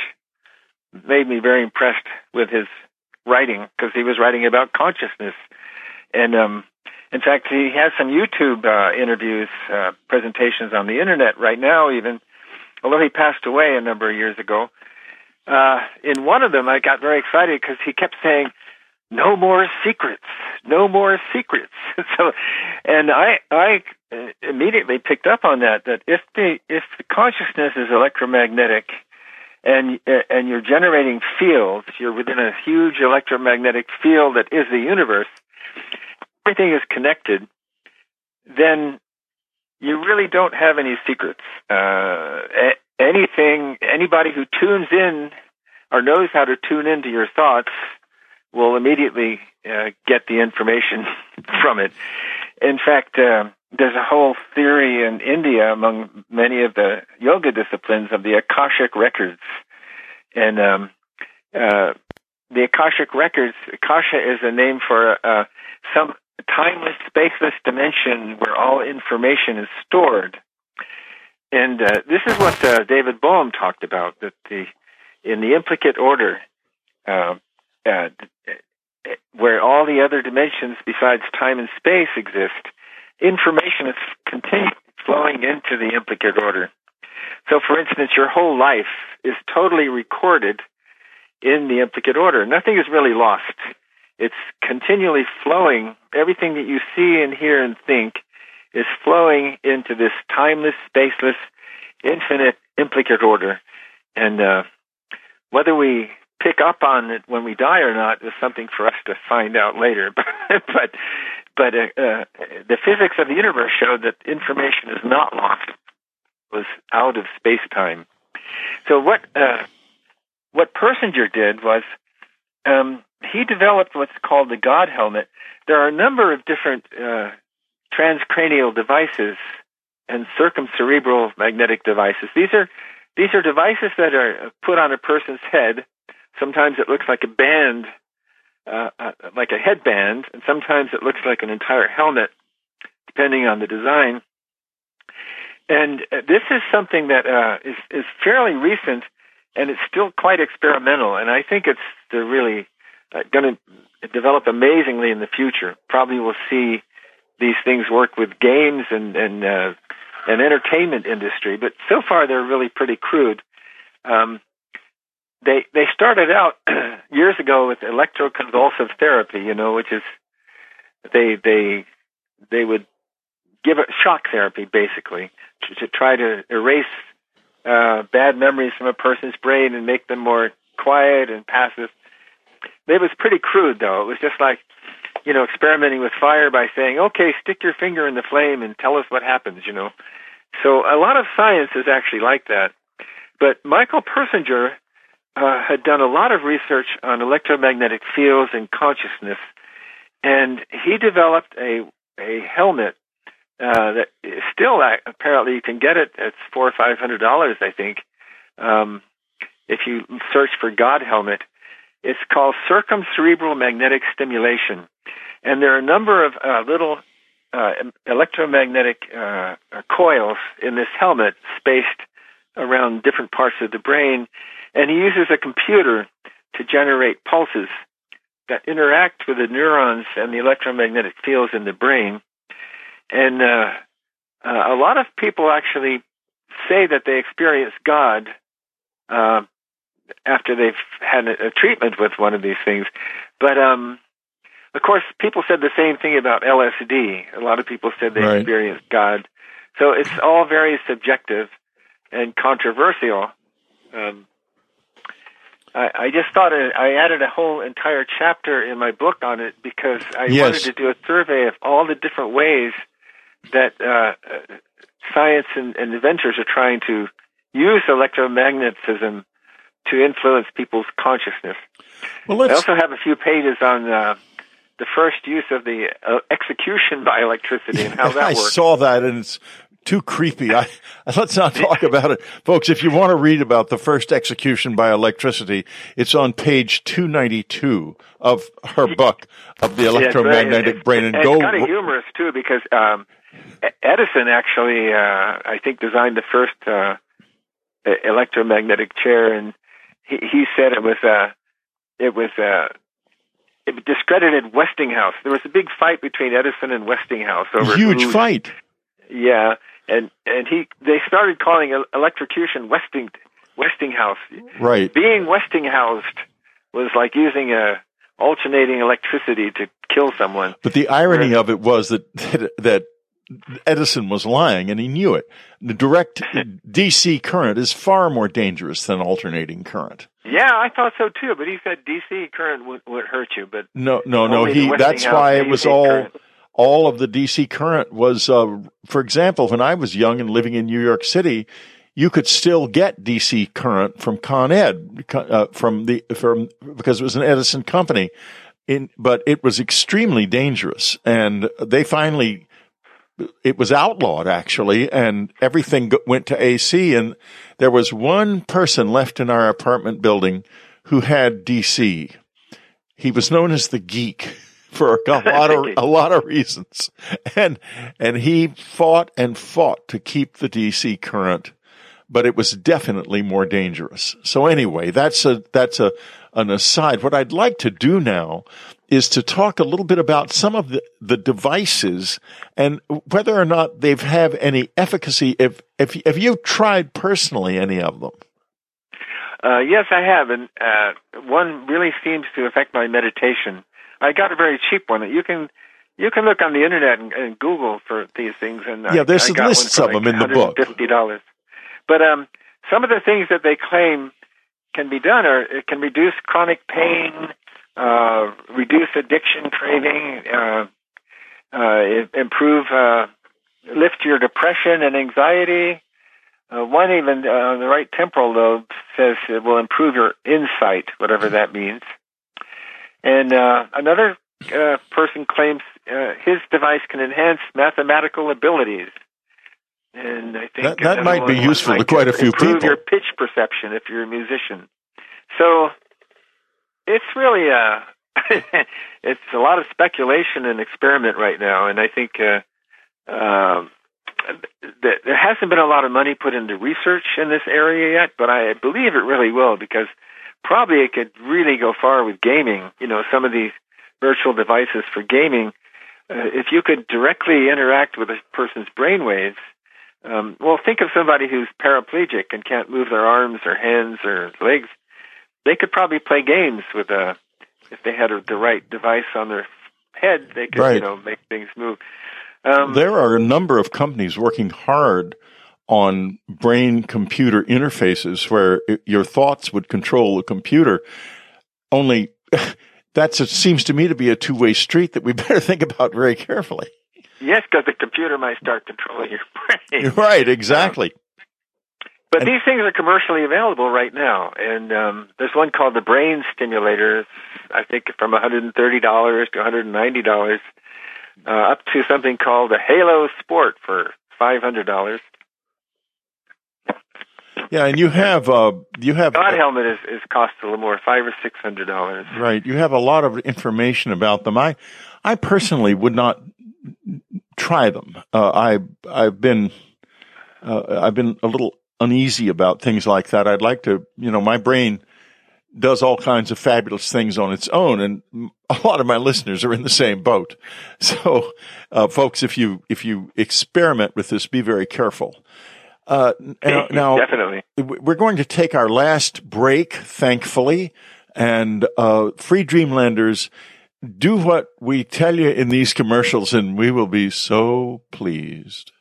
which made me very impressed with his writing because he was writing about consciousness. And um, in fact, he has some YouTube uh, interviews, uh, presentations on the internet right now, even, although he passed away a number of years ago. Uh, in one of them, I got very excited because he kept saying, "No more secrets, no more secrets." so, and I, I immediately picked up on that. That if the if the consciousness is electromagnetic, and and you're generating fields, you're within a huge electromagnetic field that is the universe. Everything is connected. Then you really don't have any secrets. Uh, anything, anybody who tunes in or knows how to tune into your thoughts will immediately uh, get the information from it. In fact, uh, there's a whole theory in India among many of the yoga disciplines of the Akashic records. And um, uh, the Akashic records, Akasha is a name for uh, some timeless, spaceless dimension where all information is stored. And uh, this is what uh, David Bohm talked about, that the in the implicate order, uh, uh, where all the other dimensions besides time and space exist, information is continually flowing into the implicate order. So, for instance, your whole life is totally recorded in the implicate order. Nothing is really lost. It's continually flowing. Everything that you see and hear and think is flowing into this timeless, spaceless, infinite implicate order. And uh, whether we pick up on it when we die or not is something for us to find out later. but but uh, uh, the physics of the universe showed that information is not lost. It was out of space-time. So what uh, what Persinger did was um, he developed what's called the God helmet. There are a number of different uh, transcranial devices and circumcerebral magnetic devices. These are these are devices that are put on a person's head. Sometimes it looks like a band, uh, uh, like a headband, and sometimes it looks like an entire helmet, depending on the design. And uh, this is something that uh, is, is fairly recent, and it's still quite experimental. And I think it's uh, really uh, going to develop amazingly in the future. Probably we'll see these things work with games and and uh, an entertainment industry, but so far they're really pretty crude. Um, They they started out years ago with electroconvulsive therapy, you know, which is they they they would give it shock therapy, basically, to, to try to erase uh, bad memories from a person's brain and make them more quiet and passive. It was pretty crude, though. It was just like, you know, experimenting with fire by saying, okay, stick your finger in the flame and tell us what happens, you know. So a lot of science is actually like that. But Michael Persinger uh, had done a lot of research on electromagnetic fields and consciousness, and he developed a a helmet uh, that is still, apparently you can get it. It's four or five hundred dollars, I think, um, if you search for God helmet. It's called circumcerebral magnetic stimulation, and there are a number of uh, little uh, electromagnetic uh, coils in this helmet spaced around different parts of the brain, and he uses a computer to generate pulses that interact with the neurons and the electromagnetic fields in the brain. And uh, uh, a lot of people actually say that they experience God uh, after they've had a, a treatment with one of these things. But, um, of course, people said the same thing about L S D. A lot of people said they Right. experienced God. So it's all very subjective and controversial. Um, I, I just thought it, I added a whole entire chapter in my book on it because I Yes. wanted to do a survey of all the different ways that uh, science and, and inventors are trying to use electromagnetism to influence people's consciousness. Well, I let's. also have a few pages on uh, the first use of the uh, execution by electricity and how that I works. saw that, and it's too creepy. I, let's not talk about it. Folks, if you want to read about the first execution by electricity, it's on page two ninety-two of her book of the electromagnetic Yeah, brain. And, and go. it's kind of humorous, too, because um, Edison actually, uh, I think, designed the first uh, electromagnetic chair, and he, he said it was uh, it was uh, it discredited Westinghouse. There was a big fight between Edison and Westinghouse over Huge who, fight. Yeah, and and he they started calling el- electrocution Westing Westinghouse. Right. Being Westinghoused was like using a alternating electricity to kill someone. But the irony of it was that, that that Edison was lying, and he knew it. The direct D C current is far more dangerous than alternating current. Yeah, I thought so too. But he said D C current would, would hurt you. But No, no, no. only the He. That's Westinghouse why it D was C all. current. All of the D C current was, uh, for example, when I was young and living in New York City, you could still get D C current from Con Ed, uh, from the from because it was an Edison company. In, but it was extremely dangerous, and they finally. It was outlawed, actually, and everything went to A C, and there was one person left in our apartment building who had D C. He was known as the Geek for a lot of a lot of reasons, and and he fought and fought to keep the D C current, but it was definitely more dangerous. So anyway, that's a that's a an aside. What I'd like to do now is to talk a little bit about some of the, the devices and whether or not they've have any efficacy. If if have you tried personally any of them? Uh, yes, I have, and uh, one really seems to affect my meditation. I got a very cheap one that you can you can look on the internet and, and Google for these things. And yeah, I, there's I got lists one of for like them in the book. one hundred fifty dollars. But um, some of the things that they claim can be done are it can reduce chronic pain, uh, reduce addiction craving, uh, uh, improve, uh, lift your depression and anxiety. Uh, one even uh, on the right temporal lobe says it will improve your insight, whatever that means. And uh, another uh, person claims uh, his device can enhance mathematical abilities. And I think That- that another might be one useful to might quite a few improve people. your pitch perception if you're a musician. So it's really a it's a lot of speculation and experiment right now, and I think uh, uh, th- there hasn't been a lot of money put into research in this area yet, but I believe it really will, because probably it could really go far with gaming. You know, some of these virtual devices for gaming, uh, if you could directly interact with a person's brainwaves. Um, well, think of somebody who's paraplegic and can't move their arms or hands or legs. They could probably play games with a, if they had a, the right device on their head, they could, Right. you know, make things move. Um, there are a number of companies working hard on brain-computer interfaces where it, your thoughts would control the computer. Only that seems to me to be a two-way street that we better think about very carefully. Yes, because the computer might start controlling your brain. Right, exactly. Um, but and, these things are commercially available right now. And um, there's one called the Brain Stimulator, I think from one hundred thirty dollars to one hundred ninety dollars, uh, up to something called the Halo Sport for five hundred dollars. Yeah, and you have uh, you have God helmet is, is cost a little more, five or six hundred dollars. Right, you have a lot of information about them. I, I personally would not try them. Uh, I I've been uh, I've been a little uneasy about things like that. I'd like to, you know, my brain does all kinds of fabulous things on its own, and a lot of my listeners are in the same boat. So, uh, folks, if you if you experiment with this, be very careful. Uh, now, now, definitely, we're going to take our last break, thankfully, and uh, Free Dreamlanders, do what we tell you in these commercials, and we will be so pleased.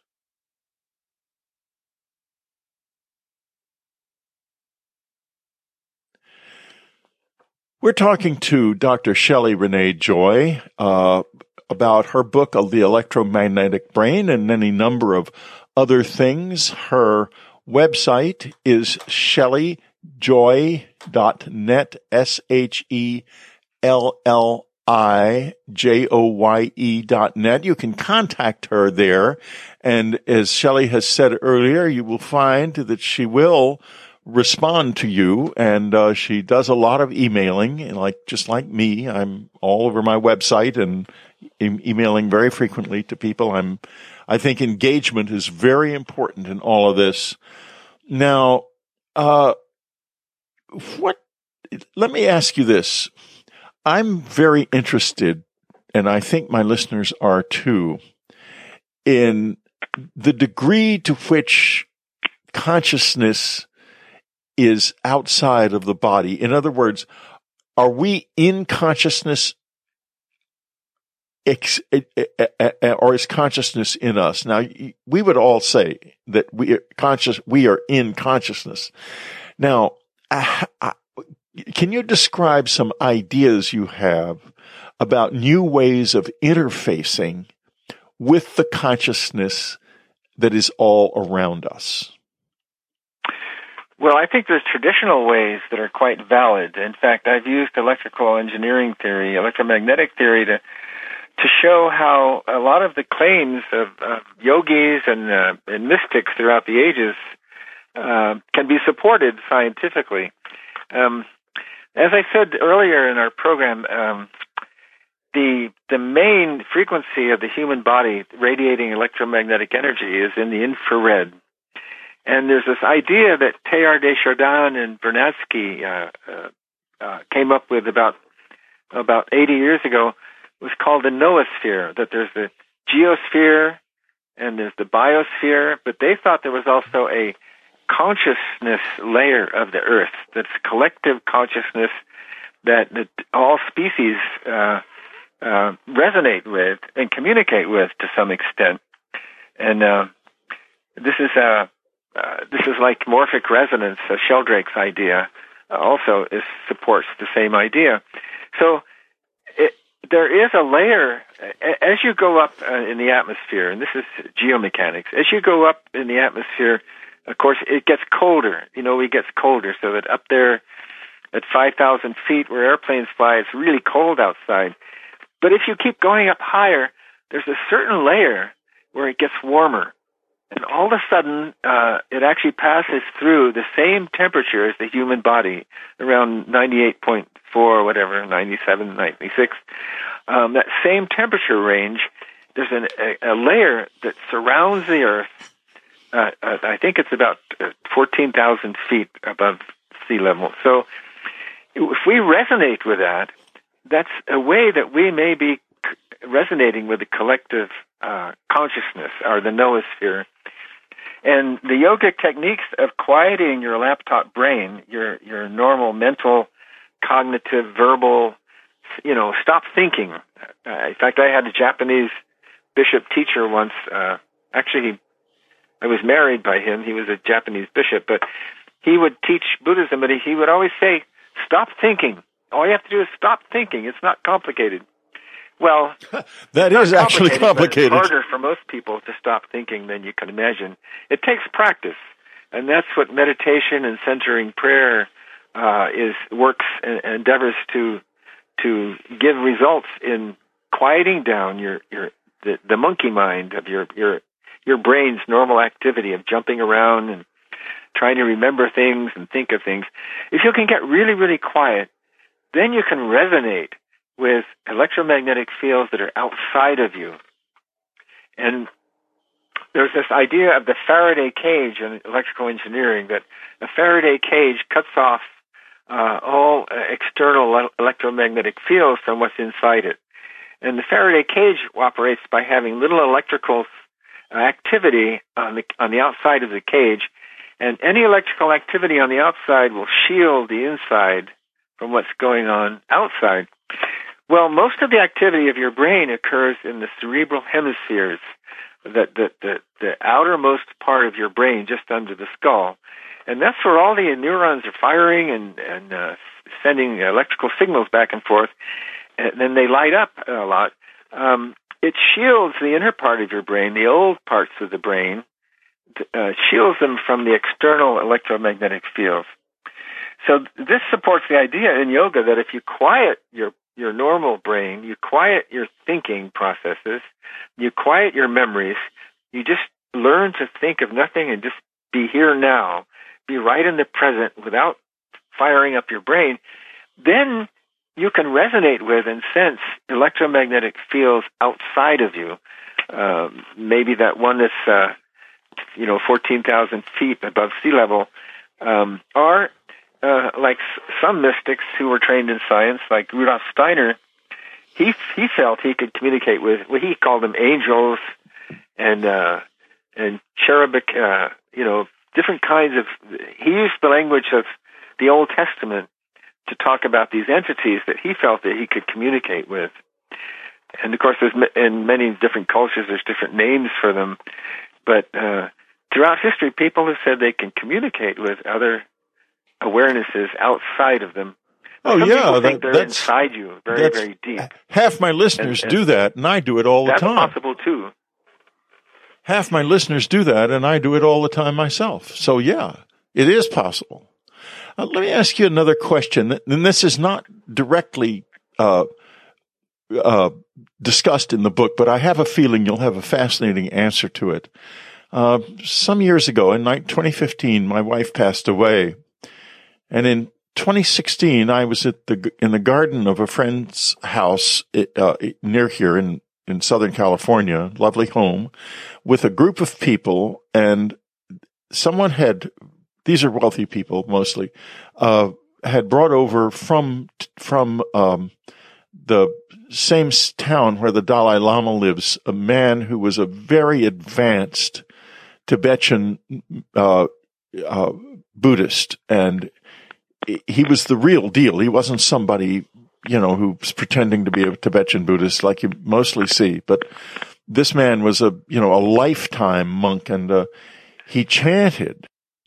We're talking to Doctor Shelley Renee Joy uh, about her book of the electromagnetic brain and any number of other things. Her website is shelley joy dot net, S H E L L I J O Y E dot net. You can contact her there. And as Shelley has said earlier, you will find that she will respond to you, and uh, she does a lot of emailing, and like just like me, I'm all over my website and e- emailing very frequently to people. I'm, I think engagement is very important in all of this. Now, uh, what? Let me ask you this: I'm very interested, and I think my listeners are too, in the degree to which consciousness is outside of the body. In other words, are we in consciousness, ex, or is consciousness in us? Now, we would all say that we are conscious, we are in consciousness. Now, can you describe some ideas you have about new ways of interfacing with the consciousness that is all around us? Well, I think there's traditional ways that are quite valid. In fact, I've used electrical engineering theory, electromagnetic theory to to show how a lot of the claims of, of yogis and, uh, and mystics throughout the ages uh, can be supported scientifically. Um, as I said earlier in our program, um, the the main frequency of the human body radiating electromagnetic energy is in the infrared. And there's this idea that Teilhard de Chardin and Vernadsky uh, uh, uh, came up with about about eighty years ago. It was called the noosphere, that there's the geosphere and there's the biosphere, but they thought there was also a consciousness layer of the Earth, that's collective consciousness that, that all species uh, uh, resonate with and communicate with to some extent. And uh, this is a Uh, this is like morphic resonance, uh, Sheldrake's idea, uh, also is, supports the same idea. So it, there is a layer, as you go up uh, in the atmosphere, and this is geomechanics, as you go up in the atmosphere, of course, it gets colder. You know, it gets colder, so that up there at five thousand feet where airplanes fly, it's really cold outside. But if you keep going up higher, there's a certain layer where it gets warmer. And all of a sudden, uh, it actually passes through the same temperature as the human body, around ninety-eight point four or whatever, ninety-seven, ninety-six. Um, that same temperature range, there's an, a, a layer that surrounds the Earth. Uh, uh, I think it's about fourteen thousand feet above sea level. So if we resonate with that, that's a way that we may be resonating with the collective uh, consciousnor, or the noosphere. And the yogic techniques of quieting your laptop brain, your your normal mental, cognitive, verbal, you know, stop thinking. Uh, in fact, I had a Japanese bishop teacher once. Uh, actually, he, I was married by him. He was a Japanese bishop, but he would teach Buddhism, but he, he would always say, stop thinking. All you have to do is stop thinking. It's not complicated. Well, that is actually complicated. complicated. But it's harder for most people to stop thinking than you can imagine. It takes practice, and that's what meditation and centering prayer uh, is works and endeavors to to give results in quieting down your your the, the monkey mind of your your your brain's normal activity of jumping around and trying to remember things and think of things. If you can get really, really quiet, then you can resonate with electromagnetic fields that are outside of you. And there's this idea of the Faraday cage in electrical engineering, that a Faraday cage cuts off uh, all uh, external le- electromagnetic fields from what's inside it. And the Faraday cage operates by having little electrical uh, activity on the on the outside of the cage, and any electrical activity on the outside will shield the inside from what's going on outside. Well, most of the activity of your brain occurs in the cerebral hemispheres, the, the, the, the outermost part of your brain, just under the skull. And that's where all the neurons are firing and, and uh, sending electrical signals back and forth, and then they light up a lot. Um, it shields the inner part of your brain, the old parts of the brain, uh, shields them from the external electromagnetic fields. So this supports the idea in yoga that if you quiet your your normal brain, you quiet your thinking processes, you quiet your memories, you just learn to think of nothing and just be here now, be right in the present without firing up your brain, then you can resonate with and sense electromagnetic fields outside of you. Uh, maybe that one that's, uh, you know, fourteen thousand feet above sea level, um, or Uh, like s- some mystics who were trained in science, like Rudolf Steiner, he he felt he could communicate with, well, he called them angels and uh, and cherubic, uh, you know, different kinds of. He used the language of the Old Testament to talk about these entities that he felt that he could communicate with. And of course, there's in many different cultures, there's different names for them. But uh, throughout history, people have said they can communicate with other awarenesses outside of them. Oh, Some yeah, people that- think they're that's- inside you, very, that's- very deep. Half my listeners And- and do that, and I do it all the That's time. possible too. Half my listeners do that, and I do it all the time myself. So, yeah, it is possible. Uh, let me ask you another question, and this is not directly uh, uh, discussed in the book, but I have a feeling you'll have a fascinating answer to it. Uh, some years ago, in twenty fifteen, my wife passed away, and in twenty sixteen, I was at the in the garden of a friend's house uh, near here in, in Southern California, lovely home, with a group of people, and someone had, these are wealthy people mostly, uh, had brought over from from um, the same town where the Dalai Lama lives, a man who was a very advanced Tibetan uh, uh, Buddhist, and he was the real deal. He wasn't somebody, you know, who's pretending to be a Tibetan Buddhist like you mostly see. But this man was a, you know, a lifetime monk, and uh, he chanted.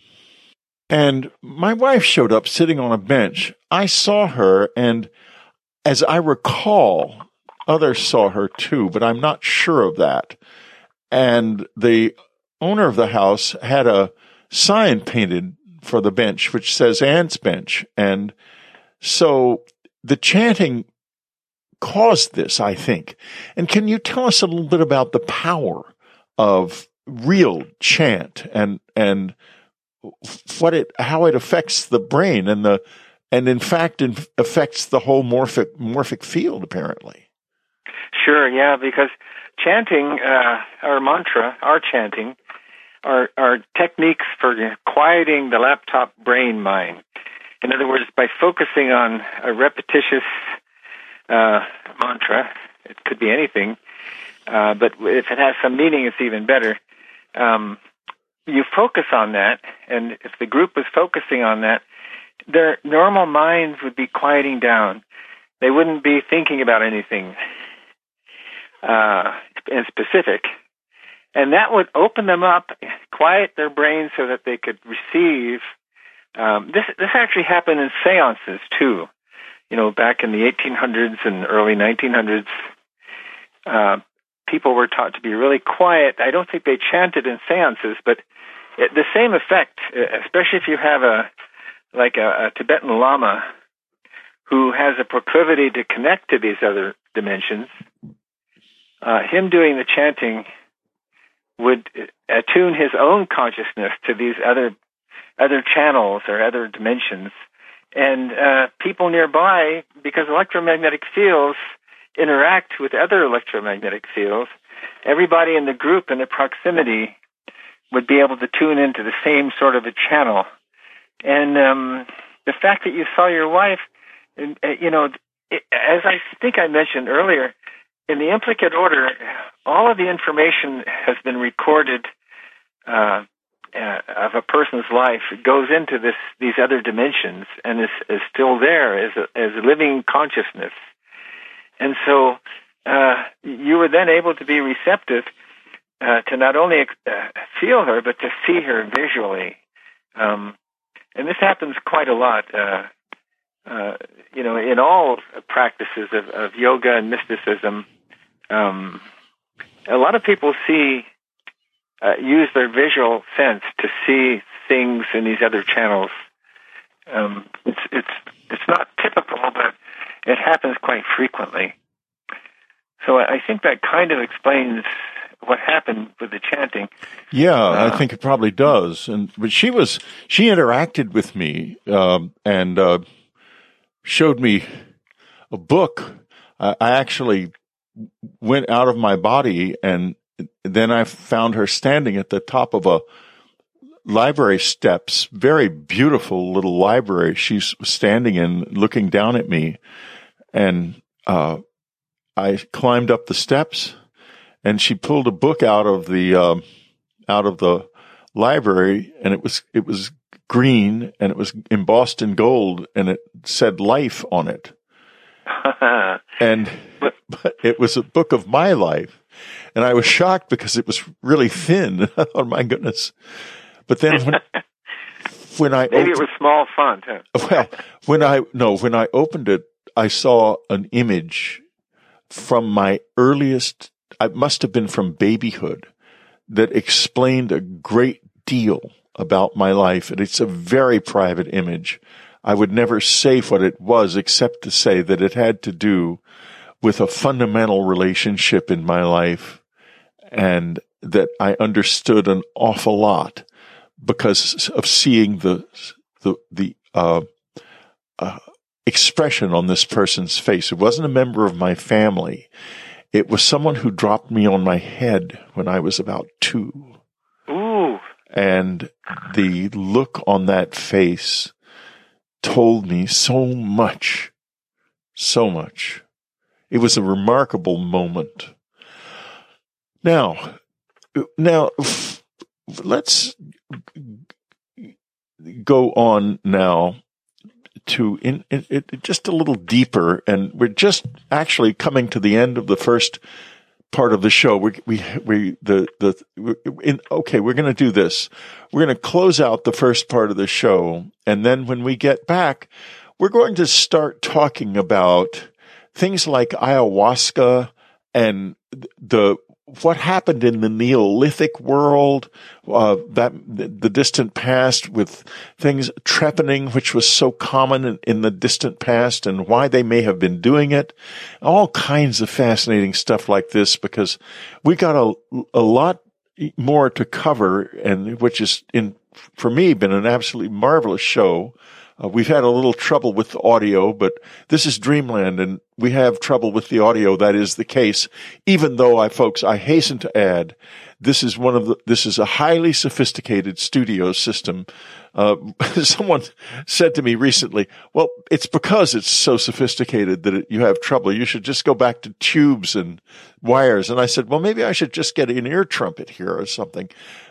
And my wife showed up sitting on a bench. I saw her, and as I recall, others saw her too, but I'm not sure of that. And the owner of the house had a sign painted for the bench, which says Ann's Bench. And so the chanting caused this, I think. And can you tell us a little bit about the power of real chant and, and what it, how it affects the brain and the, and in fact, it affects the whole morphic, morphic field, apparently. Sure, yeah, because chanting, uh, our mantra, our chanting, are, are techniques for quieting the laptop brain mind. In other words, by focusing on a repetitious uh, mantra, it could be anything, uh, but if it has some meaning, it's even better. Um, you focus on that, and if the group was focusing on that, their normal minds would be quieting down. They wouldn't be thinking about anything. Uh, and specific. And that would open them up, quiet their brains so that they could receive. Um, this this actually happened in seances too. You know, back in the eighteen hundreds and early nineteen hundreds, uh, people were taught to be really quiet. I don't think they chanted in seances, but it, the same effect, especially if you have a like a, a Tibetan Lama who has a proclivity to connect to these other dimensions. Uh, him doing the chanting would attune his own consciousness to these other other channels or other dimensions. And uh, people nearby, because electromagnetic fields interact with other electromagnetic fields, everybody in the group in the proximity would be able to tune into the same sort of a channel. And um, the fact that you saw your wife, you know, it, as I think I mentioned earlier, in the implicate order, all of the information has been recorded uh, uh, of a person's life. It goes into this these other dimensions and is, is still there as a, as a living consciousness. And so uh, you were then able to be receptive uh, to not only uh, feel her, but to see her visually. Um, and this happens quite a lot. Uh, uh, you know, in all practices of, of yoga and mysticism, um, a lot of people see, uh, use their visual sense to see things in these other channels. Um, it's it's it's not typical, but it happens quite frequently. So I think that kind of explains what happened with the chanting. Yeah, uh, I think it probably does. And but she was she interacted with me um, and uh, showed me a book. I, I actually went out of my body, and then I found her standing at the top of a library steps, very beautiful little library she's standing in, looking down at me. And uh, I climbed up the steps, and she pulled a book out of the um, out of the library, and it was it was green, and it was embossed in gold, and it said "life" on it. And but it was a book of my life, and I was shocked because it was really thin. Oh my goodness! But then when, when I maybe opened, it was small font. Huh? Well, when I no when I opened it, I saw an image from my earliest. It must have been from babyhood, that explained a great deal about my life, and it's a very private image. I would never say what it was, except to say that it had to do with a fundamental relationship in my life, and that I understood an awful lot because of seeing the the the uh, uh, expression on this person's face. It wasn't a member of my family. It was someone who dropped me on my head when I was about two. Ooh. And the look on that face told me so much, so much. It was a remarkable moment. Now, now, let's go on now to in, in, in just a little deeper, and we're just actually coming to the end of the first part of the show. We we we the the in, okay, we're going to do this. We're going to close out the first part of the show, and then when we get back, we're going to start talking about things like ayahuasca and the what happened in the Neolithic world, uh, that the distant past, with things trepanning, which was so common in, in the distant past, and why they may have been doing it. All kinds of fascinating stuff like this, because we got a, a lot more to cover, and which is in for me been an absolutely marvelous show. Uh, we've had a little trouble with the audio, but this is Dreamland, and we have trouble with the audio. That is the case. Even though I, folks, I hasten to add, this is one of the, this is a highly sophisticated studio system. Uh, someone said to me recently, well, it's because it's so sophisticated that it, you have trouble. You should just go back to tubes and wires. And I said, well, maybe I should just get an ear trumpet here or something.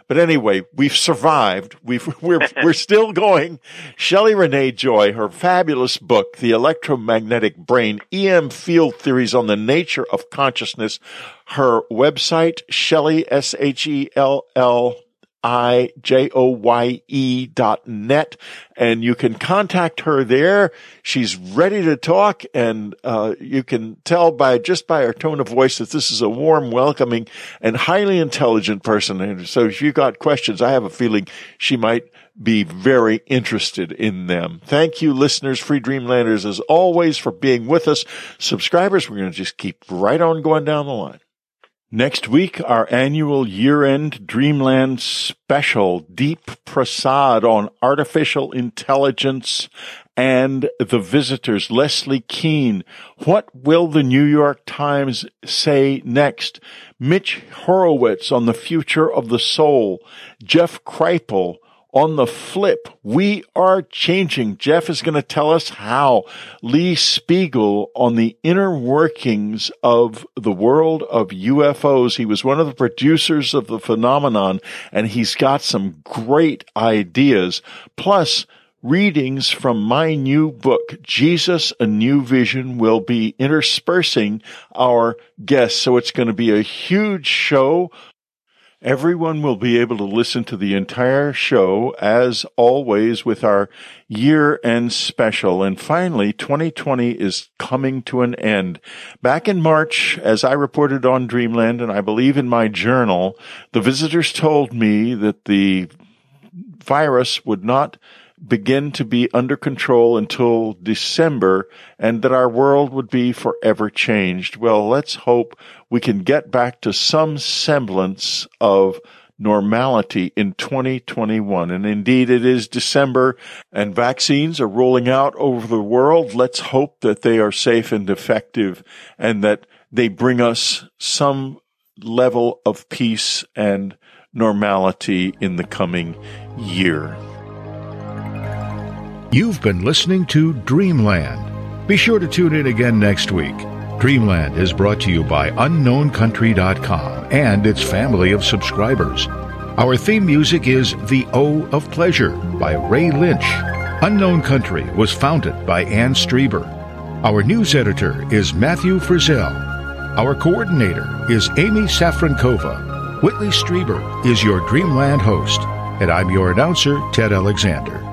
But anyway, we've survived. We've, we're, we're still going. Shelley Renee Joy, her fabulous book, The Electromagnetic Brain, E M Field Theories on the Nature of Consciousness. Her website, Shelley, S H E L L I J O Y E dot net, and you can contact her there. She's ready to talk, and uh you can tell by just by her tone of voice that this is a warm, welcoming, and highly intelligent person. And so if you got questions, I have a feeling she might be very interested in them. Thank you, listeners, Free Dreamlanders, as always, for being with us. Subscribers, we're going to just keep right on going down the line. Next week, our annual year-end Dreamland special, Deep Prasad on artificial intelligence and the visitors. Leslie Kean, what will the New York Times say next? Mitch Horowitz on the future of the soul. Jeff Kripal on the flip. We are changing. Jeff is going to tell us how. Lee Spiegel on the inner workings of the world of U F Os. He was one of the producers of the phenomenon, and he's got some great ideas. Plus, readings from my new book, Jesus, A New Vision, will be interspersing our guests. So it's going to be a huge show. Everyone will be able to listen to the entire show, as always, with our year-end special. And finally, twenty twenty is coming to an end. Back in March, as I reported on Dreamland, and I believe in my journal, the visitors told me that the virus would not begin to be under control until December, and that our world would be forever changed. Well, let's hope we can get back to some semblance of normality in twenty twenty-one. And indeed, it is December, and vaccines are rolling out over the world. Let's hope that they are safe and effective, and that they bring us some level of peace and normality in the coming year. You've been listening to Dreamland. Be sure to tune in again next week. Dreamland is brought to you by unknown country dot com and its family of subscribers. Our theme music is The O of Pleasure by Ray Lynch. Unknown Country was founded by Ann Strieber. Our news editor is Matthew Frizzell. Our coordinator is Amy Safrankova. Whitley Strieber is your Dreamland host, and I'm your announcer, Ted Alexander.